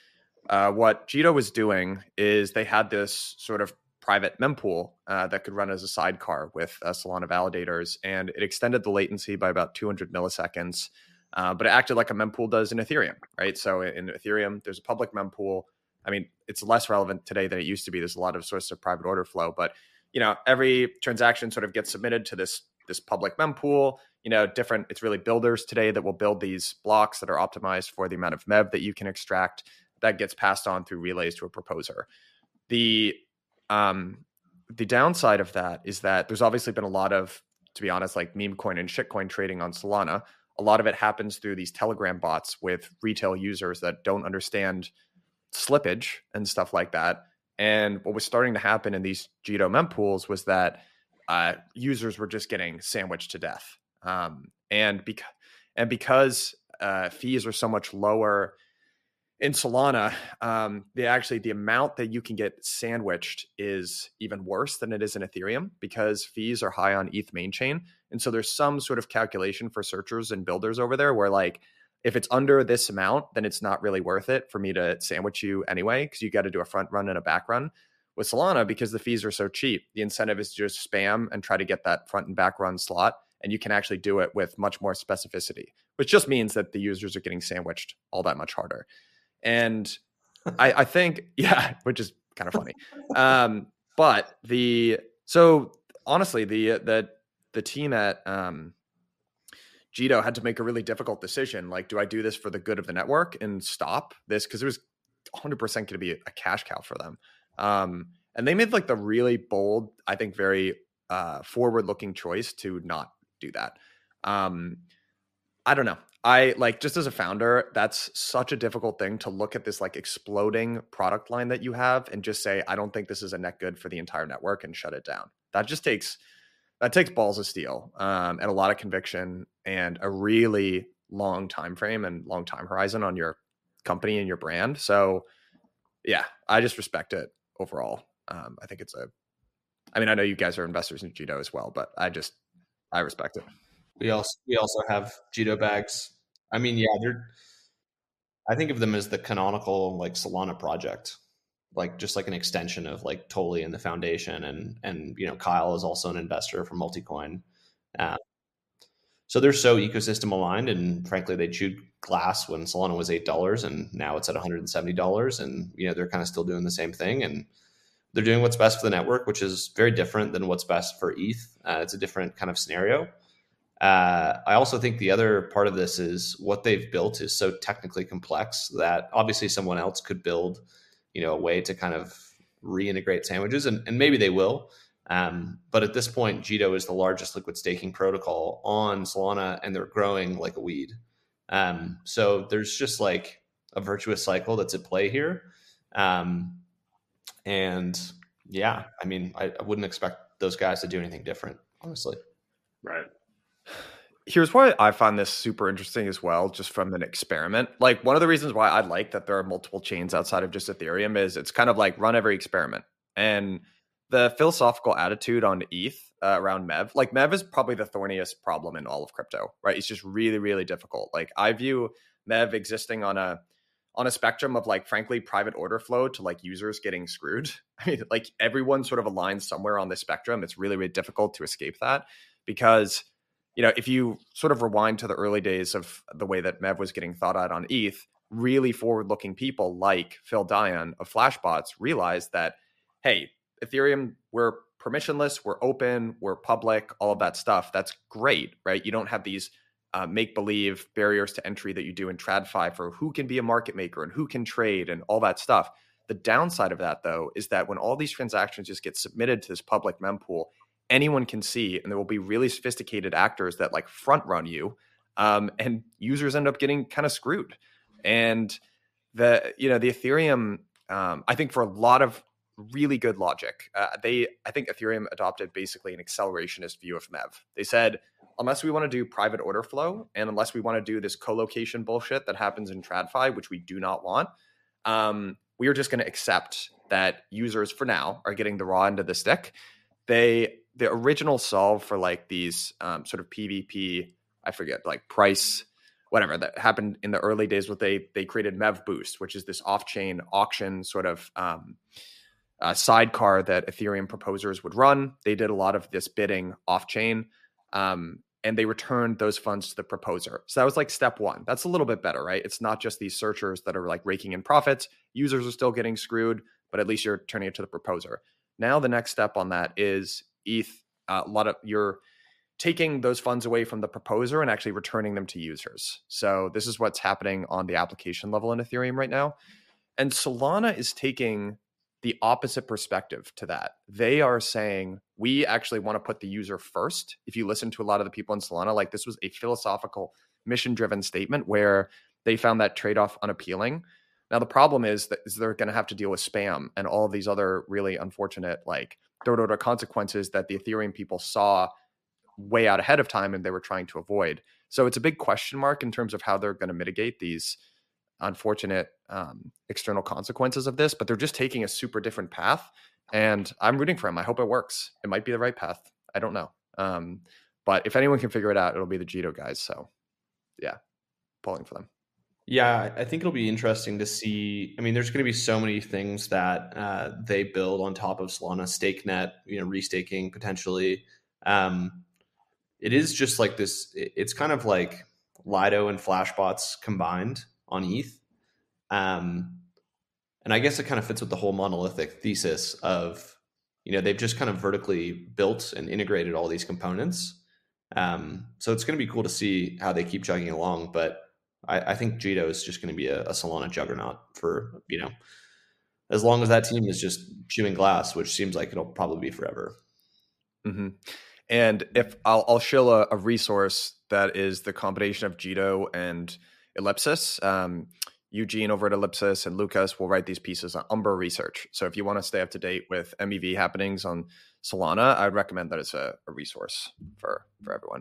what Jito was doing is they had this sort of private mempool that could run as a sidecar with Solana validators, and it extended the latency by about 200 milliseconds. But it acted like a mempool does in Ethereum, right? So in Ethereum, there's a public mempool. I mean, it's less relevant today than it used to be. There's a lot of sources of private order flow, but every transaction sort of gets submitted to this public mempool. It's really builders today that will build these blocks that are optimized for the amount of MEV that you can extract. That gets passed on through relays to a proposer. The downside of that is that there's obviously been a lot of, to be honest, like meme coin and shitcoin trading on Solana. A lot of it happens through these Telegram bots with retail users that don't understand slippage and stuff like that. And what was starting to happen in these Jito mempools was that users were just getting sandwiched to death. And because fees are so much lower in Solana, the amount that you can get sandwiched is even worse than it is in Ethereum, because fees are high on ETH main chain. And so there's some sort of calculation for searchers and builders over there where, like, if it's under this amount, then it's not really worth it for me to sandwich you anyway, because you got to do a front run and a back run. With Solana, because the fees are so cheap, the incentive is to just spam and try to get that front and back run slot. And you can actually do it with much more specificity, which just means that the users are getting sandwiched all that much harder. And I think, yeah, which is kind of funny. But honestly, the team at Jito had to make a really difficult decision. Like, do I do this for the good of the network and stop this? Because it was 100% going to be a cash cow for them. And they made like the really bold, I think very forward-looking choice to not do that. I don't know. I like, just as a founder, that's such a difficult thing to look at this like exploding product line that you have and just say, I don't think this is a net good for the entire network, and shut it down. That takes balls of steel, and a lot of conviction and a really long time frame and long time horizon on your company and your brand. So yeah, I just respect it overall. I think I know you guys are investors in Jito as well, but I respect it.
We also have Jito bags. I mean, yeah, I think of them as the canonical like Solana project, like just like an extension of like Toli and the foundation, and Kyle is also an investor for Multicoin. So they're so ecosystem aligned, and frankly, they chewed glass when Solana was $8, and now it's at $170, and they're kind of still doing the same thing, and they're doing what's best for the network, which is very different than what's best for ETH. It's a different kind of scenario. I also think the other part of this is what they've built is so technically complex that obviously someone else could build, a way to kind of reintegrate sandwiches, and maybe they will. But at this point, Jito is the largest liquid staking protocol on Solana, and they're growing like a weed. So there's just like a virtuous cycle that's at play here. And yeah, I mean, I wouldn't expect those guys to do anything different, honestly.
Right.
Here's why I find this super interesting as well, just from an experiment. Like, one of the reasons why I like that there are multiple chains outside of just Ethereum is it's kind of like run every experiment. And the philosophical attitude on ETH around MEV, like MEV is probably the thorniest problem in all of crypto, right? It's just really, really difficult. Like, I view MEV existing on a spectrum of like, frankly, private order flow to like users getting screwed. I mean, like, everyone sort of aligns somewhere on the spectrum. It's really, really difficult to escape that, because if you sort of rewind to the early days of the way that MEV was getting thought out on ETH, really forward-looking people like Phil Dion of Flashbots realized that, hey, Ethereum, we're permissionless, we're open, we're public, all of that stuff. That's great, right? You don't have these make-believe barriers to entry that you do in TradFi for who can be a market maker and who can trade and all that stuff. The downside of that, though, is that when all these transactions just get submitted to this public mempool, anyone can see, and there will be really sophisticated actors that like front run you, and users end up getting kind of screwed. And the Ethereum, I think for a lot of really good logic, I think Ethereum adopted basically an accelerationist view of MEV. They said, unless we want to do private order flow, and unless we want to do this co-location bullshit that happens in TradFi, which we do not want, we are just going to accept that users for now are getting the raw end of the stick. The original solve for like these sort of PvP, I forget, like price whatever that happened in the early days. What they created Mev Boost, which is this off-chain auction sort of sidecar that Ethereum proposers would run. They did a lot of this bidding off-chain, and they returned those funds to the proposer. So that was like step one. That's a little bit better, right? It's not just these searchers that are like raking in profits. Users are still getting screwed, but at least you're turning it to the proposer. Now the next step on that is ETH. You're taking those funds away from the proposer and actually returning them to users. So this is what's happening on the application level in Ethereum right now. And Solana is taking the opposite perspective to that. They are saying, we actually want to put the user first. If you listen to a lot of the people in Solana, like this was a philosophical, mission-driven statement where they found that trade-off unappealing. Now, the problem is they're going to have to deal with spam and all of these other really unfortunate, like third-order consequences that the Ethereum people saw way out ahead of time and they were trying to avoid. So it's a big question mark in terms of how they're going to mitigate these unfortunate external consequences of this, but they're just taking a super different path, and I'm rooting for them. I hope it works. It might be the right path. I don't know. But if anyone can figure it out, it'll be the Jito guys. So yeah, pulling for them.
Yeah, I think it'll be interesting to see. I mean, there's going to be so many things that they build on top of Solana, StakeNet, restaking potentially. It is just like this. It's kind of like Lido and Flashbots combined on ETH. And I guess it kind of fits with the whole monolithic thesis of, they've just kind of vertically built and integrated all these components. So it's going to be cool to see how they keep chugging along. But I think Jito is just going to be a Solana juggernaut for, as long as that team is just chewing glass, which seems like it'll probably be forever.
Mm-hmm. And if I'll show a resource that is the combination of Jito and Ellipsis. Eugene over at Ellipsis and Lucas will write these pieces on Umber Research. So if you want to stay up to date with MEV happenings on Solana, I'd recommend that it's a resource for everyone.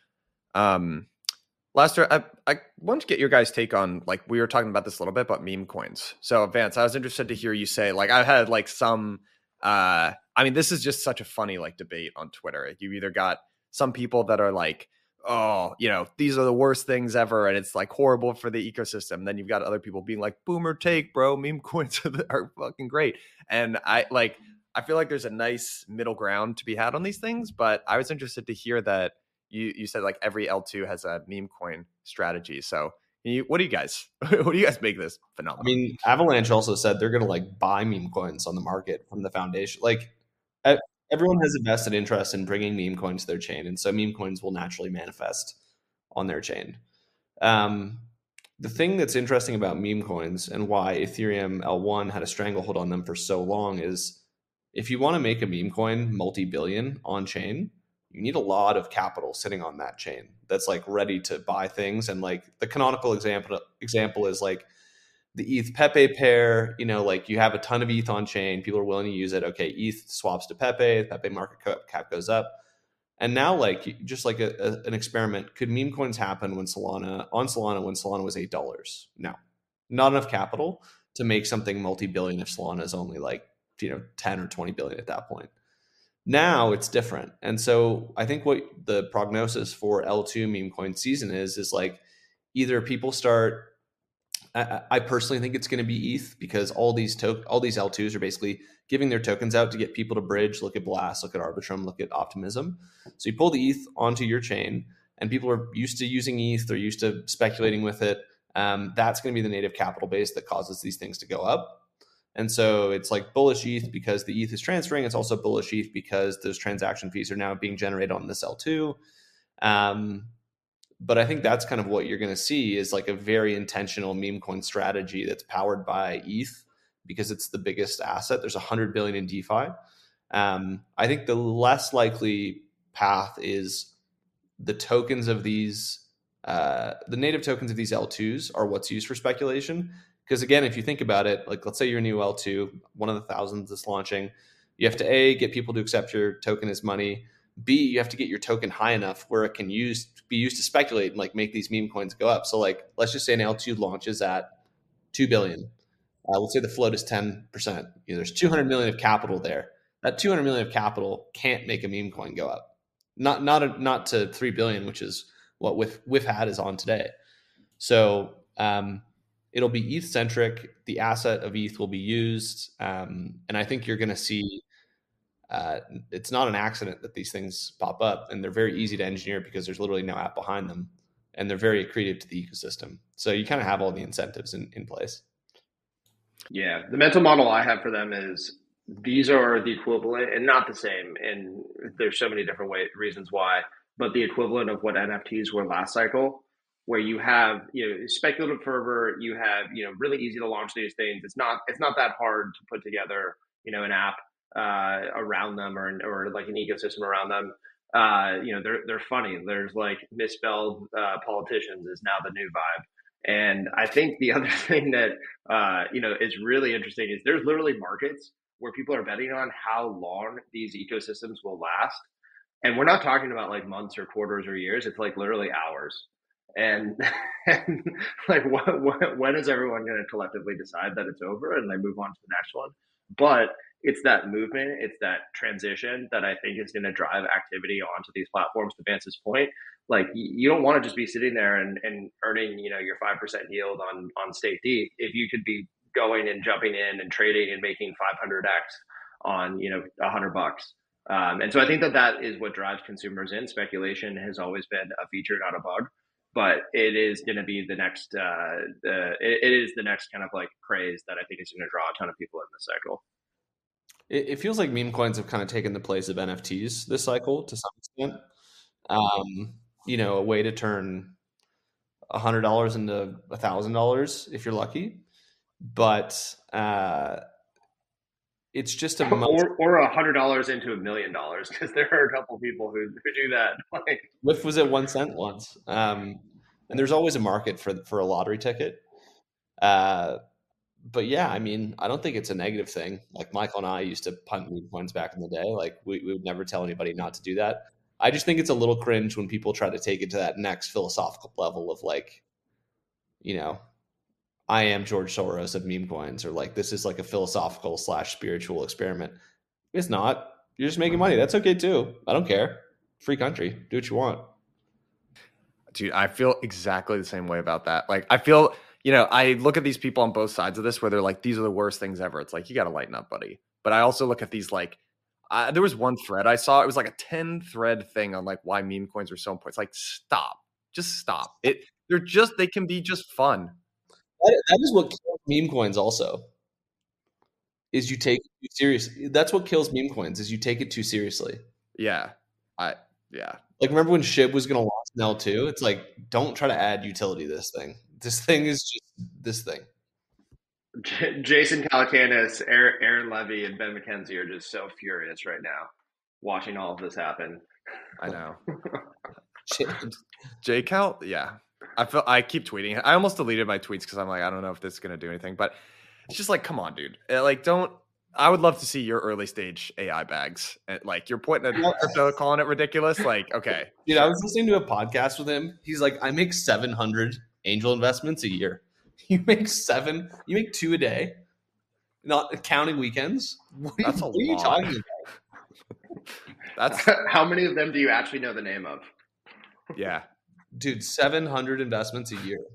Lester, I want to get your guys' take on, like, we were talking about this a little bit, but meme coins. So Vance, I was interested to hear you say, like, I had like some, this is just such a funny like debate on Twitter. You either got some people that are like, oh, these are the worst things ever, and it's like horrible for the ecosystem. Then you've got other people being like, boomer take, bro, meme coins are fucking great. And I feel like there's a nice middle ground to be had on these things, but I was interested to hear that you said like every L2 has a meme coin strategy. So what do you guys make this phenomenon?
I mean, Avalanche also said they're going to like buy meme coins on the market from the foundation. Like, everyone has a vested interest in bringing meme coins to their chain, and so meme coins will naturally manifest on their chain. The thing that's interesting about meme coins and why Ethereum L1 had a stranglehold on them for so long is, if you want to make a meme coin multi-billion on chain, you need a lot of capital sitting on that chain that's like ready to buy things. And like the canonical example is like the ETH Pepe pair. Like you have a ton of ETH on chain, people are willing to use it. Okay, ETH swaps to Pepe, the Pepe market cap goes up. And now, like, just like an experiment, could meme coins happen when Solana was $8? No, not enough capital to make something multi-billion if Solana is only like 10 or 20 billion at that point. Now it's different. And so I think what the prognosis for L2 meme coin season is like, either people start, I personally think it's going to be ETH, because all these L2s are basically giving their tokens out to get people to bridge. Look at Blast, look at Arbitrum, look at Optimism. So you pull the ETH onto your chain, and people are used to using ETH. They're used to speculating with it. That's going to be the native capital base that causes these things to go up. And so it's like bullish ETH because the ETH is transferring. It's also bullish ETH because those transaction fees are now being generated on this L2. But I think that's kind of what you're going to see is like a very intentional meme coin strategy that's powered by ETH, because it's the biggest asset. There's 100 billion in DeFi. I think the less likely path is the tokens of these, the native tokens of these L2s are what's used for speculation. Because again, if you think about it, like let's say you're a new L2, one of the thousands that's launching, you have to A, get people to accept your token as money. B, you have to get your token high enough where it can be used to speculate and like make these meme coins go up. So like, let's just say an L2 launches at 2 billion. Let's say the float is 10%. There's 200 million of capital there. That 200 million of capital can't make a meme coin go up. Not to 3 billion, which is what WIF had is on today. So it'll be ETH centric. The asset of ETH will be used, and I think you're going to see. It's not an accident that these things pop up, and they're very easy to engineer because there's literally no app behind them, and they're very accretive to the ecosystem. So you kind of have all the incentives in place.
Yeah, the mental model I have for them is these are the equivalent, and not the same, and there's so many different reasons why, but the equivalent of what NFTs were last cycle, where you have speculative fervor, you have really easy to launch these things. It's not that hard to put together an app around them or like an ecosystem around them. They're funny. There's like misspelled politicians is now the new vibe. And I think the other thing that is really interesting is there's literally markets where people are betting on how long these ecosystems will last. And we're not talking about like months or quarters or years. It's like literally hours. And like when is everyone going to collectively decide that it's over and they move on to the next one? But it's that movement, it's that transition that I think is going to drive activity onto these platforms. To Vance's point, like you don't want to just be sitting there and earning your 5% yield on staked ETH. If you could be going and jumping in and trading and making 500x on $100. And so I think that is what drives consumers in. Speculation has always been a feature, not a bug, but it is going to be the next it is the next kind of like craze that I think is going to draw a ton of people in this cycle.
It feels like meme coins have kind of taken the place of NFTs this cycle to some extent. A way to turn $100 into $1,000 if you're lucky, but it's just a
or $100 into $1 million, because there are a couple people who do that. Like
Lyft was at 1 cent once, and there's always a market for a lottery ticket. But yeah, I mean, I don't think it's a negative thing. Like Michael and I used to punt meme coins back in the day. Like we would never tell anybody not to do that. I just think it's a little cringe when people try to take it to that next philosophical level of like, I am George Soros of meme coins, or like this is like a philosophical / spiritual experiment. It's not. You're just making money. That's okay too. I don't care. Free country. Do what you want.
Dude, I feel exactly the same way about that. Like I feel, I look at these people on both sides of this where they're like, these are the worst things ever. It's like, you got to lighten up, buddy. But I also look at these like, there was one thread I saw. It was like a 10 thread thing on like why meme coins are so important. It's like, stop. Just stop. They can be just fun.
That is what kills meme coins also, is you take it too seriously. That's what kills meme coins, is you take it too seriously.
Yeah.
Like, remember when SHIB was going to launch an L2? It's like, don't try to add utility to this thing. This thing is just this thing.
Jason Calacanis, Aaron Levy, and Ben McKenzie are just so furious right now watching all of this happen.
I know. J-Cal, yeah. I keep tweeting. I almost deleted my tweets because I'm like, I don't know if this is going to do anything. But it's just like, come on, dude. Like, I would love to see your early stage AI bags. Like, you're pointing at crypto, calling it ridiculous. Like, okay.
Dude, I was listening to a podcast with him. He's like, I make 700 angel investments a year. You make 2 a day, not counting weekends.
That's a lot.
What are you talking about?
That's how many of them do you actually know the name of?
Yeah.
Dude, 700 investments a year.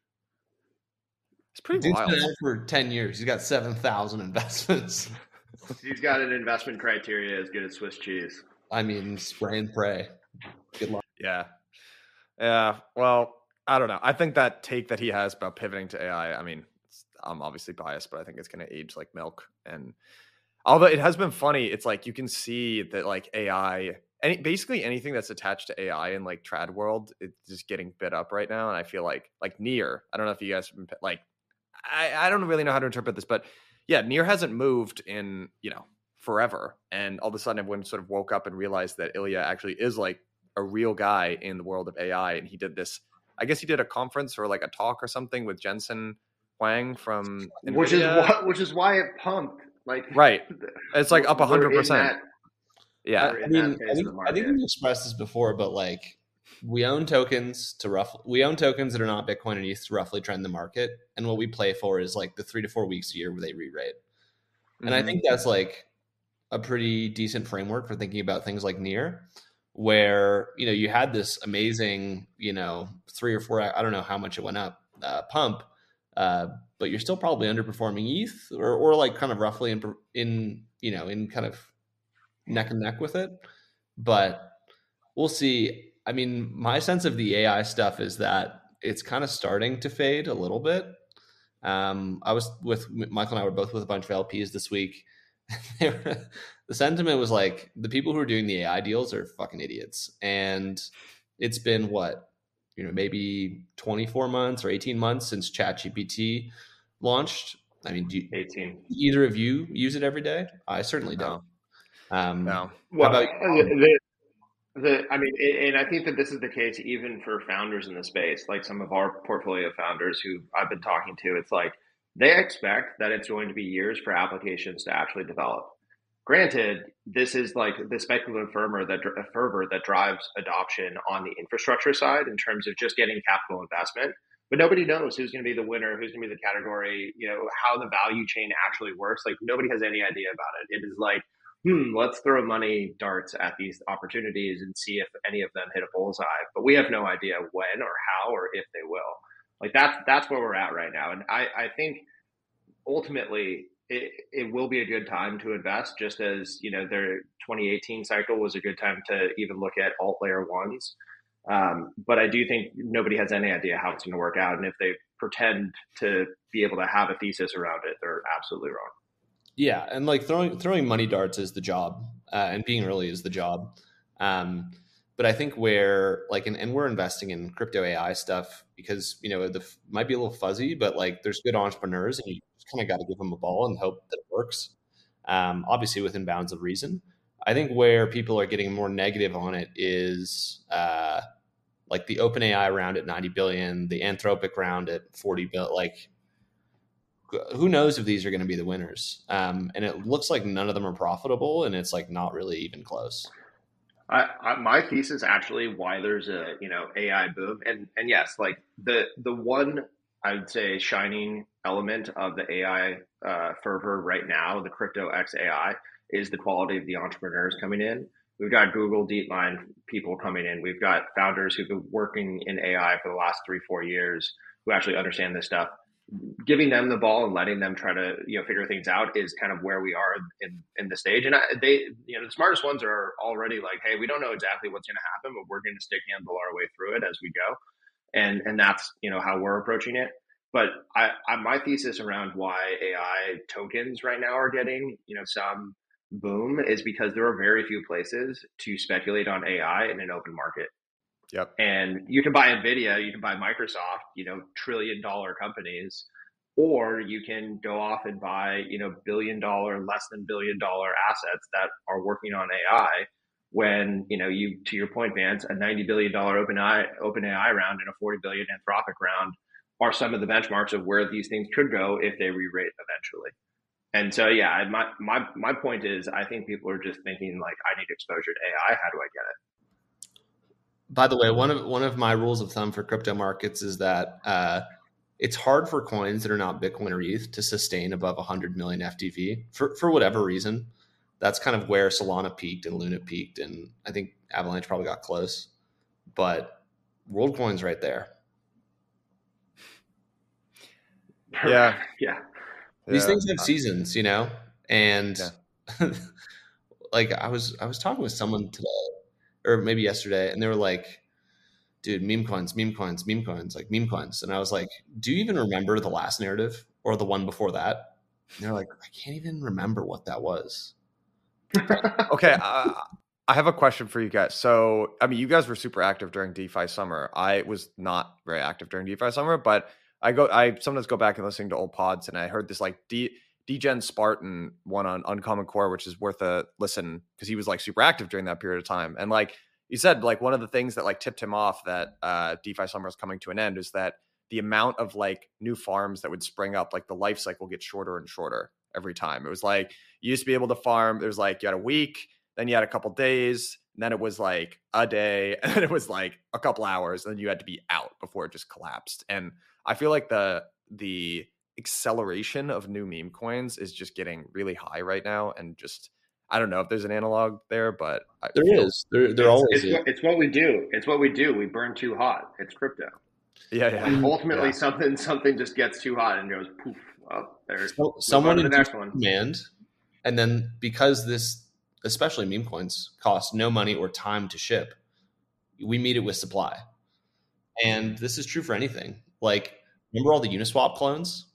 It's pretty wild.
Dude's been out for 10 years. He's got 7,000 investments.
He's got an investment criteria as good as Swiss cheese.
I mean, spray and pray. Good luck.
Yeah. Yeah. Well, I don't know. I think that take that he has about pivoting to AI, I mean, I'm obviously biased, but I think it's going to age like milk. And although it has been funny, it's like you can see that like AI, basically anything that's attached to AI in like trad world, it's just getting bit up right now. And I feel like Near, I don't know if you guys have been like, I don't really know how to interpret this, but yeah, Near hasn't moved in, forever. And all of a sudden everyone sort of woke up and realized that Ilya actually is like a real guy in the world of AI. And he did this, I guess he did a conference or like a talk or something with Jensen Huang from NVIDIA.
Which is why it pumped. Like,
right. It's like up 100%. Yeah.
I think we've expressed this before, but like we own tokens that are not Bitcoin and ETH to roughly trend the market. And what we play for is like the 3 to 4 weeks a year where they re-rate. And I think that's like a pretty decent framework for thinking about things like Near, where, you had this amazing, 3 or 4, I don't know how much it went up, pump, but you're still probably underperforming ETH or like kind of roughly in kind of neck and neck with it. But we'll see. I mean, my sense of the AI stuff is that it's kind of starting to fade a little bit. I was with Michael and I were both with a bunch of LPs this week. The sentiment was like, the people who are doing the AI deals are fucking idiots. And it's been maybe 24 months or 18 months since ChatGPT launched. I mean,
18.
Either of you use it every day? I certainly don't.
No.
Well,
how about
and I think that this is the case even for founders in the space, like some of our portfolio founders who I've been talking to. It's like they expect that it's going to be years for applications to actually develop. Granted, this is like the speculative fervor that drives adoption on the infrastructure side in terms of just getting capital investment. But nobody knows who's going to be the winner, who's going to be the category, how the value chain actually works. Like nobody has any idea about it. It is like, let's throw money darts at these opportunities and see if any of them hit a bullseye. But we have no idea when or how or if they will. Like that's where we're at right now. And I think ultimately it will be a good time to invest, just as their 2018 cycle was a good time to even look at alt layer ones. But I do think nobody has any idea how it's going to work out. And if they pretend to be able to have a thesis around it, they're absolutely wrong.
Yeah, and like throwing money darts is the job, and being early is the job. But I think where and we're investing in crypto AI stuff because might be a little fuzzy, but like there's good entrepreneurs, and you just kind of got to give them a ball and hope that it works. Obviously within bounds of reason. I think where people are getting more negative on it is like the OpenAI round at 90 billion, the Anthropic round at 40 billion. Like, who knows if these are going to be the winners? And it looks like none of them are profitable, and it's like not really even close.
My thesis actually why there's a AI boom, and yes, like the one I would say shining element of the AI fervor right now, the crypto X AI, is the quality of the entrepreneurs coming in. We've got Google DeepMind people coming in. We've got founders who've been working in AI for the last 3-4 years who actually understand this stuff. Giving them the ball and letting them try to figure things out is kind of where we are in the stage. And the smartest ones are already like, hey, we don't know exactly what's going to happen, but we're going to stick handle our way through it as we go. And that's how we're approaching it. But my thesis around why AI tokens right now are getting some boom is because there are very few places to speculate on AI in an open market.
Yep.
And you can buy NVIDIA, you can buy Microsoft, $1 trillion companies, or you can go off and buy, $1 billion, less than $1 billion assets that are working on AI. When, to your point, Vance, a $90 billion OpenAI round and a $40 billion Anthropic round are some of the benchmarks of where these things could go if they re-rate eventually. And so, yeah, my point is, I think people are just thinking like, I need exposure to AI. How do I get it?
By the way, one of my rules of thumb for crypto markets is that it's hard for coins that are not Bitcoin or ETH to sustain above 100 million FTV for whatever reason. That's kind of where Solana peaked and Luna peaked, and I think Avalanche probably got close. But WorldCoin's right there.
Yeah.
These things have seasons, and like I was talking with someone today or maybe yesterday, and they were like, dude, meme coins, like meme coins. And I was like, do you even remember the last narrative or the one before that? And they're like, I can't even remember what that was.
Okay. I have a question for you guys. So, I mean, you guys were super active during DeFi summer. I was not very active during DeFi summer, but I sometimes go back and listen to old pods, and I heard this like Degen Spartan one on Uncommon Core, which is worth a listen because he was like super active during that period of time. And like you said, like one of the things that like tipped him off that DeFi summer is coming to an end is that the amount of like new farms that would spring up, like the life cycle gets shorter and shorter every time. It was like you used to be able to farm. There's like you had a week, then you had a couple days, and then it was like a day, and then it was like a couple hours, and then you had to be out before it just collapsed. And I feel like the acceleration of new meme coins is just getting really high right now, and just I don't know if there's an analog there, but
There is. There always is.
It's what we do. It's what we do. We burn too hot. It's crypto.
Yeah.
Like ultimately, something just gets too hot and goes poof. Up there.
Someone
in the next one.
Demand, and then because this, especially meme coins, cost no money or time to ship, we meet it with supply. And this is true for anything. Like, remember all the Uniswap clones?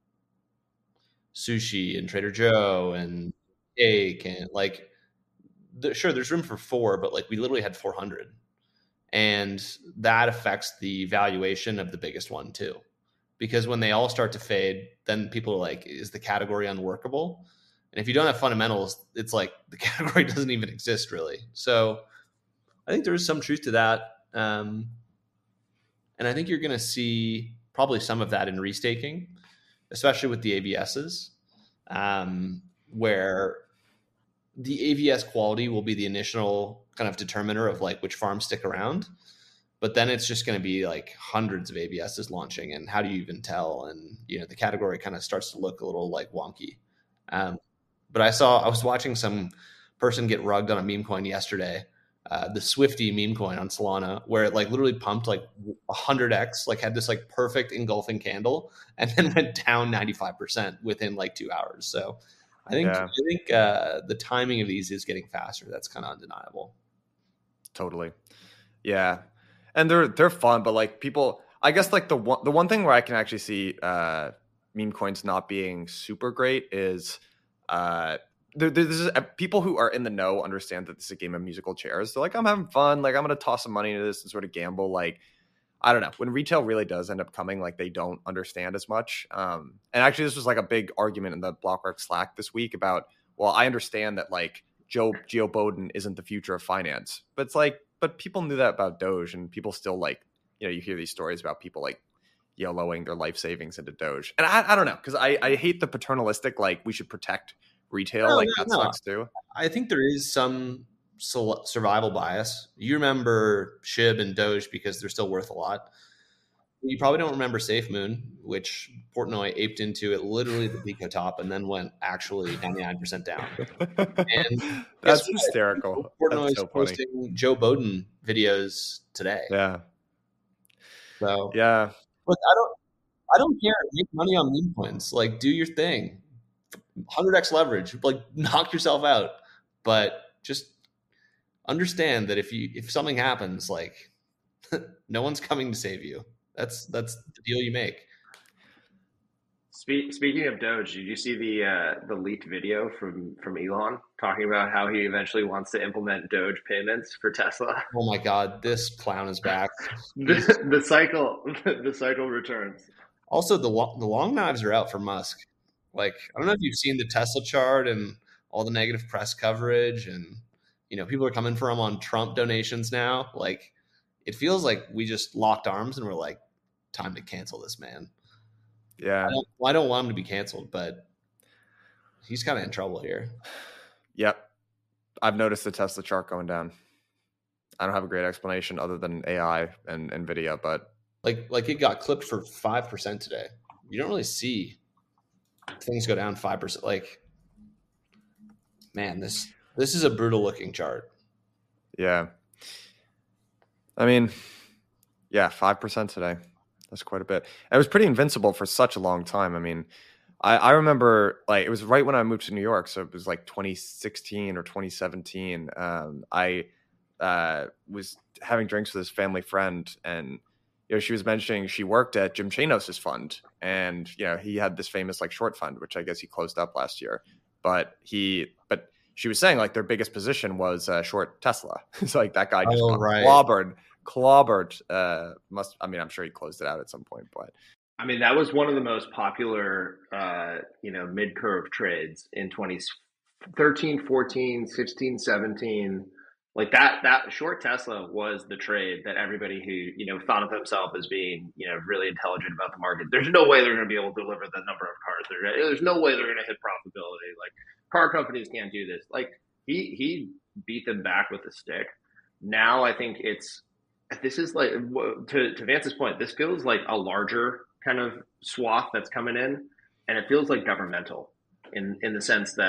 Sushi and Trader Joe and Cake and like, sure, there's room for 4, but like we literally had 400. And that affects the valuation of the biggest one too. Because when they all start to fade, then people are like, is the category unworkable? And if you don't have fundamentals, it's like the category doesn't even exist really. So I think there is some truth to that. And I think you're going to see probably some of that in restaking, especially with the AVSs, where the AVS quality will be the initial kind of determiner of like which farms stick around. But then it's just going to be like hundreds of AVSs launching, and how do you even tell? And the category kind of starts to look a little like wonky. But I was watching some person get rugged on a meme coin yesterday, the Swifty meme coin on Solana, where it like literally pumped like 100x, like had this like perfect engulfing candle, and then went down 95% within like 2 hours. So I think the timing of these is getting faster. That's kind of undeniable.
Totally. Yeah. And they're fun, but like people, I guess like the one thing where I can actually see meme coins not being super great is people who are in the know understand that this is a game of musical chairs. They're like, I'm having fun, like I'm gonna toss some money into this and sort of gamble. Like, I don't know, when retail really does end up coming, like they don't understand as much. And actually this was like a big argument in the Blockworks Slack this week about, well, I understand that like Joe Bowden isn't the future of finance, but it's like, but people knew that about Doge, and people still like, you hear these stories about people like YOLOing their life savings into Doge. And I don't know, because I hate the paternalistic, like we should protect retail, sucks too.
I think there is some survival bias. You remember SHIB and Doge because they're still worth a lot. You probably don't remember SafeMoon, which Portnoy aped into at literally the Pico top and then went actually 99% down. And
that's hysterical.
Portnoy is posting Joe Bowden videos today.
Yeah.
So
yeah.
Look, I don't care. Make money on meme coins. Like, do your thing. 100x leverage. Like, knock yourself out. But just understand that if something happens, like, no one's coming to save you. That's the deal you make.
Speaking of Doge, did you see the leaked video from Elon talking about how he eventually wants to implement Doge payments for Tesla?
Oh my God, this clown is back.
the cycle returns.
Also, the long knives are out for Musk. Like, I don't know if you've seen the Tesla chart and all the negative press coverage, and people are coming for him on Trump donations now. Like, it feels like we just locked arms and we're like, time to cancel this man.
Yeah.
I don't want him to be canceled, but he's kind of in trouble here.
Yep. I've noticed the Tesla chart going down. I don't have a great explanation other than AI and NVIDIA, but
like it got clipped for 5% today. You don't really see things go down 5%. Like, man, this is a brutal looking chart.
Yeah. I mean, yeah, 5% today. That's quite a bit. And it was pretty invincible for such a long time. I mean, I remember like it was right when I moved to New York, so it was like 2016 or 2017. I was having drinks with this family friend, and she was mentioning she worked at Jim Chanos's fund, and he had this famous like short fund, which I guess he closed up last year. But she was saying like their biggest position was short Tesla. It's like that guy just clobbered. I'm sure he closed it out at some point, but
I mean, that was one of the most popular, mid-curve trades in 2013, 14, 16, 17. Like that short Tesla was the trade that everybody who, thought of themselves as being, really intelligent about the market. There's no way they're going to be able to deliver the number of cars. There's no way they're going to hit profitability. Like, car companies can't do this. Like, he beat them back with a stick. Now I think this is like, to Vance's point, this feels like a larger kind of swath that's coming in, and it feels like governmental in the sense that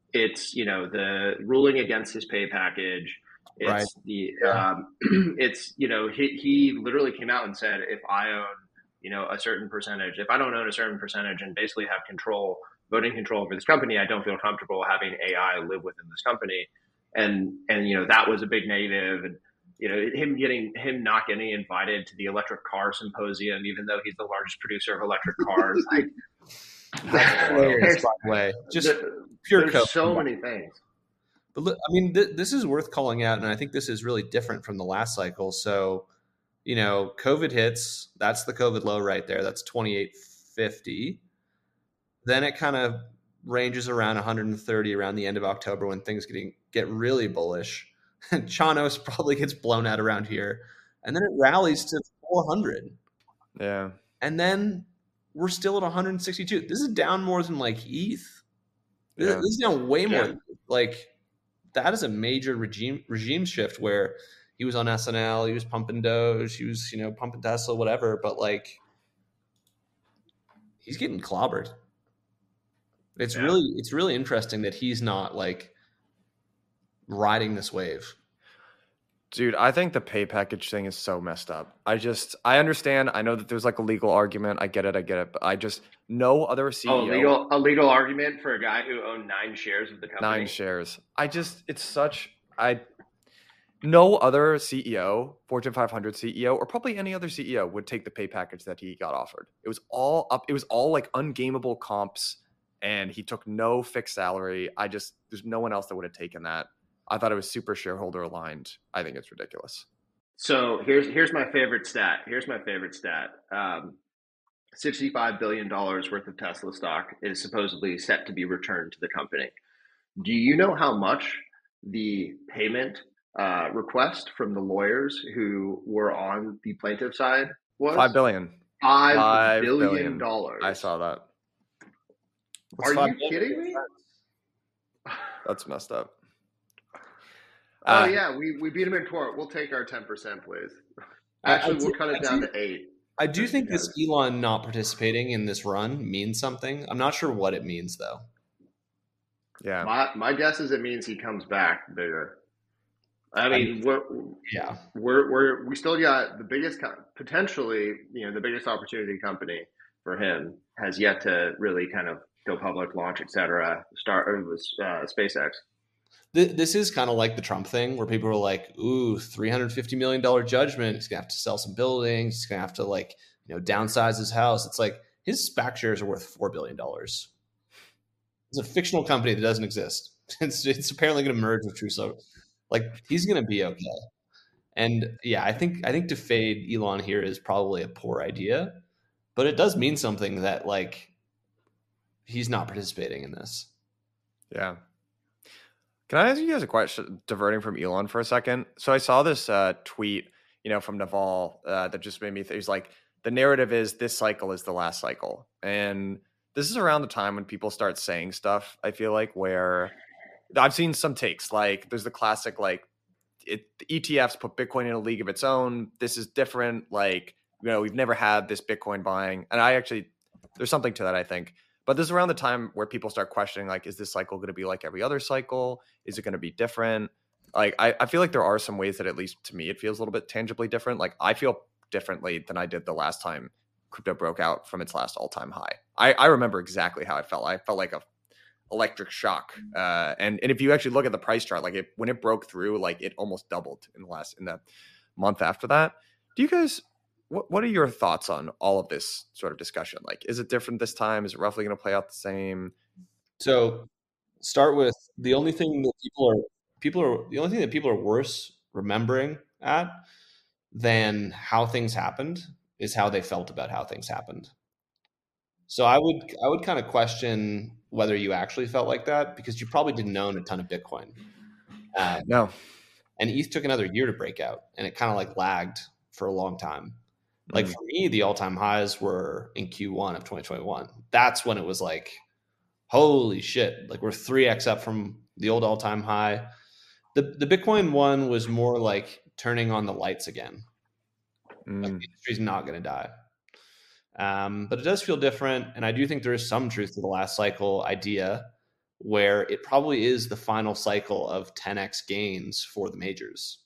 It's, the ruling against his pay package. It's
Right.
it's, he literally came out and said, if I own, a certain percentage, if I don't own a certain percentage and basically have voting control over this company, I don't feel comfortable having AI live within this company. And, that was a big negative. And, him not getting invited to the electric car symposium, even though he's the largest producer of electric cars.
That's hilarious, by the way. Just pure
there's
code.
so many things.
But look, I mean, this is worth calling out, and I think this is really different from the last cycle. So, COVID hits. That's the COVID low right there. That's 2850. Then it kind of ranges around 130 around the end of October when things get really bullish. Chanos probably gets blown out around here, and then it rallies to 400.
Yeah,
and then we're still at 162. This is down more than like ETH. This is down way more. Like, that is a major regime shift where he was on SNL, he was pumping Doge, he was, pumping Tesla, whatever. But like, he's getting clobbered. It's really interesting that he's not like riding this wave.
Dude, I think the pay package thing is so messed up. I understand. I know that there's like a legal argument. I get it. But no other CEO.
A legal argument for a guy who owned 9 shares of the company.
9 shares. No other CEO, Fortune 500 CEO, or probably any other CEO would take the pay package that he got offered. It was all up. It was all like ungameable comps, and he took no fixed salary. There's no one else that would have taken that. I thought it was super shareholder aligned. I think it's ridiculous.
So here's my favorite stat. $65 billion worth of Tesla stock is supposedly set to be returned to the company. Do you know how much the payment request from the lawyers who were on the plaintiff side was?
$5 billion.
$5 billion.
I saw that.
Are you kidding me?
That's messed up.
Oh yeah, we beat him in court. We'll take our 10%, please. Actually, we'll cut it down to 8.
I do think this Elon not participating in this run means something. I'm not sure what it means though.
Yeah,
my guess is it means he comes back bigger. I mean, we still got the biggest, potentially, the biggest opportunity company for him has yet to really kind of go public, launch, etc. Start with SpaceX.
This is kind of like the Trump thing where people are like, ooh, $350 million judgment. He's going to have to sell some buildings. He's going to have to downsize his house. It's like his SPAC shares are worth $4 billion. It's a fictional company that doesn't exist. It's apparently going to merge with TrueSoul. Like, he's going to be okay. And yeah, I think to fade Elon here is probably a poor idea, but it does mean something that like he's not participating in this.
Yeah. Can I ask you guys a question, diverting from Elon for a second? So I saw this tweet, from Naval that just made me think. He's like, the narrative is this cycle is the last cycle. And this is around the time when people start saying stuff, I feel like, where I've seen some takes. Like, there's the classic, like, the ETFs put Bitcoin in a league of its own. This is different. Like, we've never had this Bitcoin buying. And there's something to that, I think. But this is around the time where people start questioning, like, is this cycle going to be like every other cycle? Is it going to be different? Like, I feel like there are some ways that, at least to me, it feels a little bit tangibly different. Like, I feel differently than I did the last time crypto broke out from its last all-time high. I remember exactly how I felt. I felt like a electric shock. And if you actually look at the price chart, like when it broke through, like it almost doubled in the month after that. Do you guys, what are your thoughts on all of this sort of discussion? Like, is it different this time? Is it roughly going to play out the same?
So start with the only thing that people are worse remembering at than how things happened is how they felt about how things happened. So I would kind of question whether you actually felt like that, because you probably didn't own a ton of Bitcoin.
No.
And ETH took another year to break out, and it kind of like lagged for a long time. Like for me, the all-time highs were in Q1 of 2021. That's when it was like, holy shit, like we're 3x up from the old all-time high. The Bitcoin one was more like turning on the lights again. Like the industry's not going to die. But it does feel different, and I do think there is some truth to the last cycle idea. where it probably is the final cycle of 10x gains for the majors.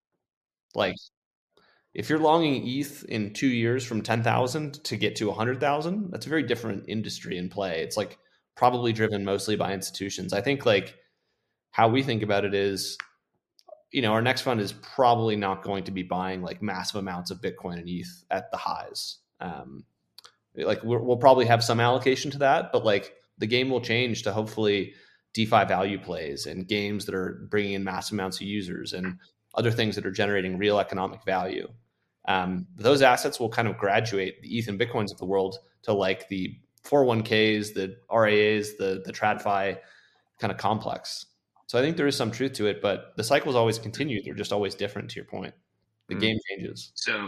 Like, if you're longing ETH in 2 years from 10,000 to get to 100,000, that's a very different industry in play. It's like probably driven mostly by institutions. I think like how we think about it is, our next fund is probably not going to be buying like massive amounts of Bitcoin and ETH at the highs. Like we'll probably have some allocation to that, but like the game will change to hopefully DeFi value plays and games that are bringing in massive amounts of users and other things that are generating real economic value. Those assets will kind of graduate the ETH and Bitcoins of the world to like the 401ks, the RAAs, the TradFi kind of complex. So I think there is some truth to it, but the cycles always continue. They're just always different, to your point. The game changes.
So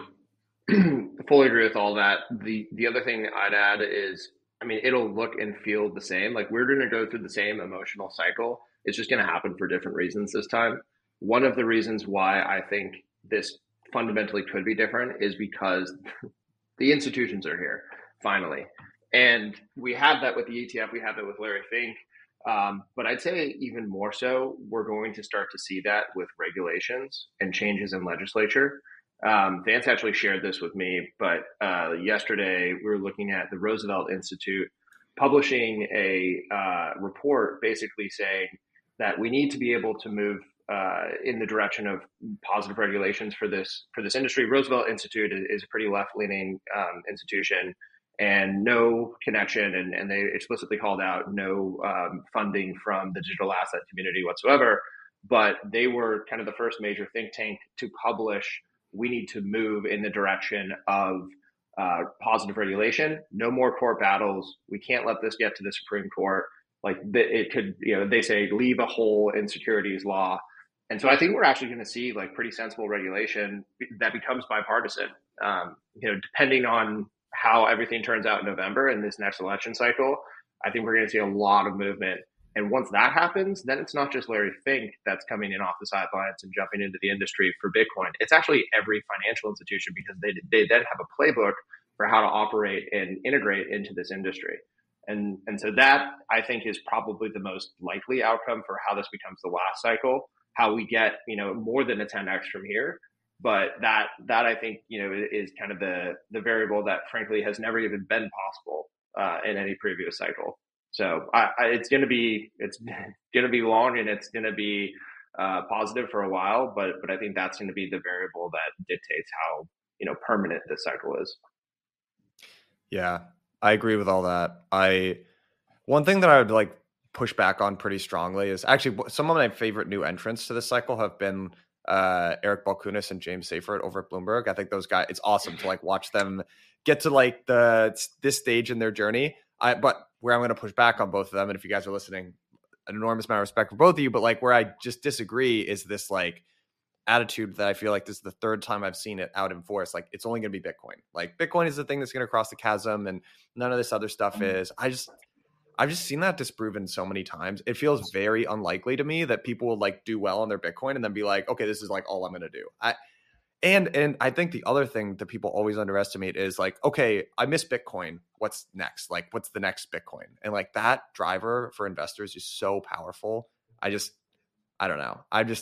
fully agree with all that. The other thing I'd add is, it'll look and feel the same. Like we're going to go through the same emotional cycle. It's just going to happen for different reasons this time. One of the reasons why I think this fundamentally could be different is because the institutions are here finally. And we have that with the ETF. We have that with Larry Fink. But I'd say even more so, we're going to start to see that with regulations and changes in legislature. Vance actually shared this with me, but yesterday we were looking at the Roosevelt Institute publishing a report basically saying that we need to be able to move in the direction of positive regulations for this industry. Roosevelt Institute is a pretty left-leaning institution, and no connection, and they explicitly called out no funding from the digital asset community whatsoever. But they were kind of the first major think tank to publish, we need to move in the direction of positive regulation. No more court battles. We can't let this get to the Supreme Court. Like it could, they say leave a hole in securities law. And so I think we're actually going to see like pretty sensible regulation that becomes bipartisan, depending on how everything turns out in November in this next election cycle. I think we're going to see a lot of movement. And once that happens, then it's not just Larry Fink that's coming in off the sidelines and jumping into the industry for Bitcoin. It's actually every financial institution, because they then have a playbook for how to operate and integrate into this industry. And so that, I think, is probably the most likely outcome for how this becomes the last cycle, how we get, more than a 10x from here. But that I think, is kind of the variable that frankly has never even been possible in any previous cycle. So it's going to be long, and it's going to be positive for a while. But I think that's going to be the variable that dictates how permanent this cycle is.
Yeah, I agree with all that. One thing that I would like push back on pretty strongly is actually some of my favorite new entrants to this cycle have been Eric Balchunas and James Seyffart over at Bloomberg. I think those guys, it's awesome to like watch them get to like this stage in their journey. But where I'm going to push back on both of them, and if you guys are listening, an enormous amount of respect for both of you, but like where I just disagree is this like attitude that I feel like this is the third time I've seen it out in force. Like it's only going to be Bitcoin. Like Bitcoin is the thing that's going to cross the chasm, and none of this other stuff is. I've just seen that disproven so many times. It feels very unlikely to me that people will like do well on their Bitcoin and then be like, okay, this is like all I'm going to do. And I think the other thing that people always underestimate is like, okay, I miss Bitcoin. What's next? Like, what's the next Bitcoin? And like that driver for investors is so powerful. I don't know.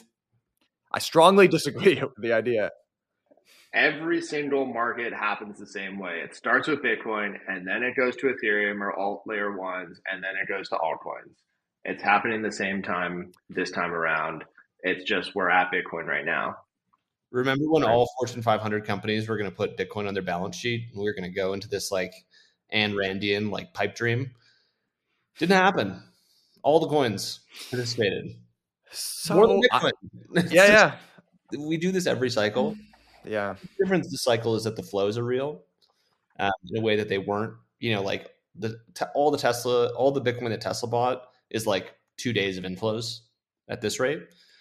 I strongly disagree with the idea.
Every single market happens the same way. It starts with Bitcoin, and then it goes to Ethereum or alt layer ones, and then it goes to altcoins. It's happening the same time this time around. It's just we're at Bitcoin right now.
Remember when all Fortune 500 companies were going to put Bitcoin on their balance sheet, and we were going to go into this like Ayn Randian like pipe dream? Didn't happen. All the coins participated.
So
more than Bitcoin.
Yeah.
We do this every cycle.
Yeah.
The difference this cycle is that the flows are real in a way that they weren't. Like all the Bitcoin that Tesla bought is like 2 days of inflows at this rate.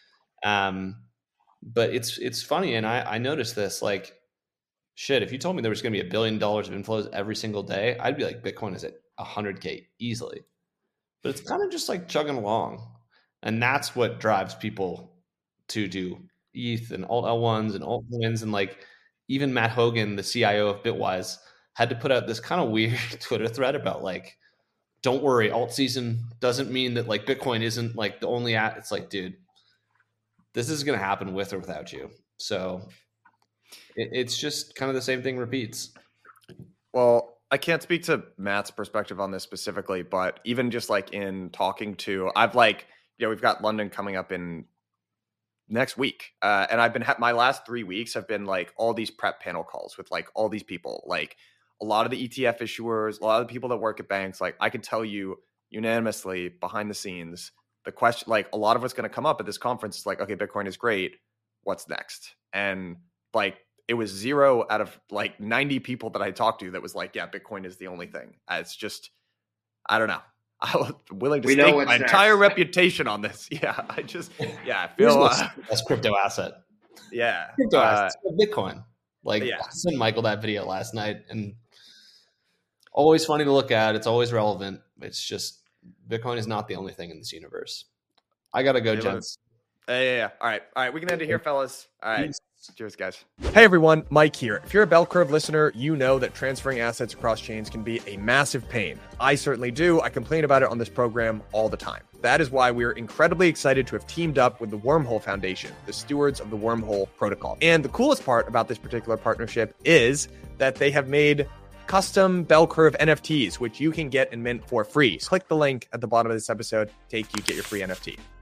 But it's funny, and I noticed this. Like, shit, if you told me there was going to be $1 billion of inflows every single day, I'd be like, Bitcoin is at 100K easily. But it's kind of just like chugging along, and that's what drives people to do ETH and alt L1s and altcoins. And like even Matt Hogan, the CIO of Bitwise, had to put out this kind of weird Twitter thread about like don't worry, alt season doesn't mean that like Bitcoin isn't like the only it's like, dude, this is going to happen with or without you. So it's just kind of the same thing repeats.
Well, I can't speak to Matt's perspective on this specifically, but even just like in talking to, I've like, we've got London coming up in next week. And I've been, my last 3 weeks have been like all these prep panel calls with like all these people, like a lot of the ETF issuers, a lot of the people that work at banks. Like I could tell you unanimously behind the scenes, the question, like a lot of what's going to come up at this conference is like, okay, Bitcoin is great. What's next? And like, it was 0 out of like 90 people that I talked to that was like, yeah, Bitcoin is the only thing. It's just, I don't know. I was willing to stake my entire reputation on this. Yeah, I feel
that's crypto asset.
Yeah,
crypto asset, Bitcoin. Like I sent Michael that video last night, and always funny to look at. It's always relevant. It's just Bitcoin is not the only thing in this universe. I gotta go, gents.
Yeah. All right. We can end it here, fellas. All right. Peace. Cheers, guys. Hey, everyone. Mike here. If you're a Bell Curve listener, you know that transferring assets across chains can be a massive pain. I certainly do. I complain about it on this program all the time. That is why we're incredibly excited to have teamed up with the Wormhole Foundation, the stewards of the Wormhole Protocol. And the coolest part about this particular partnership is that they have made custom Bell Curve NFTs, which you can get and mint for free. So click the link at the bottom of this episode. Get your free NFT.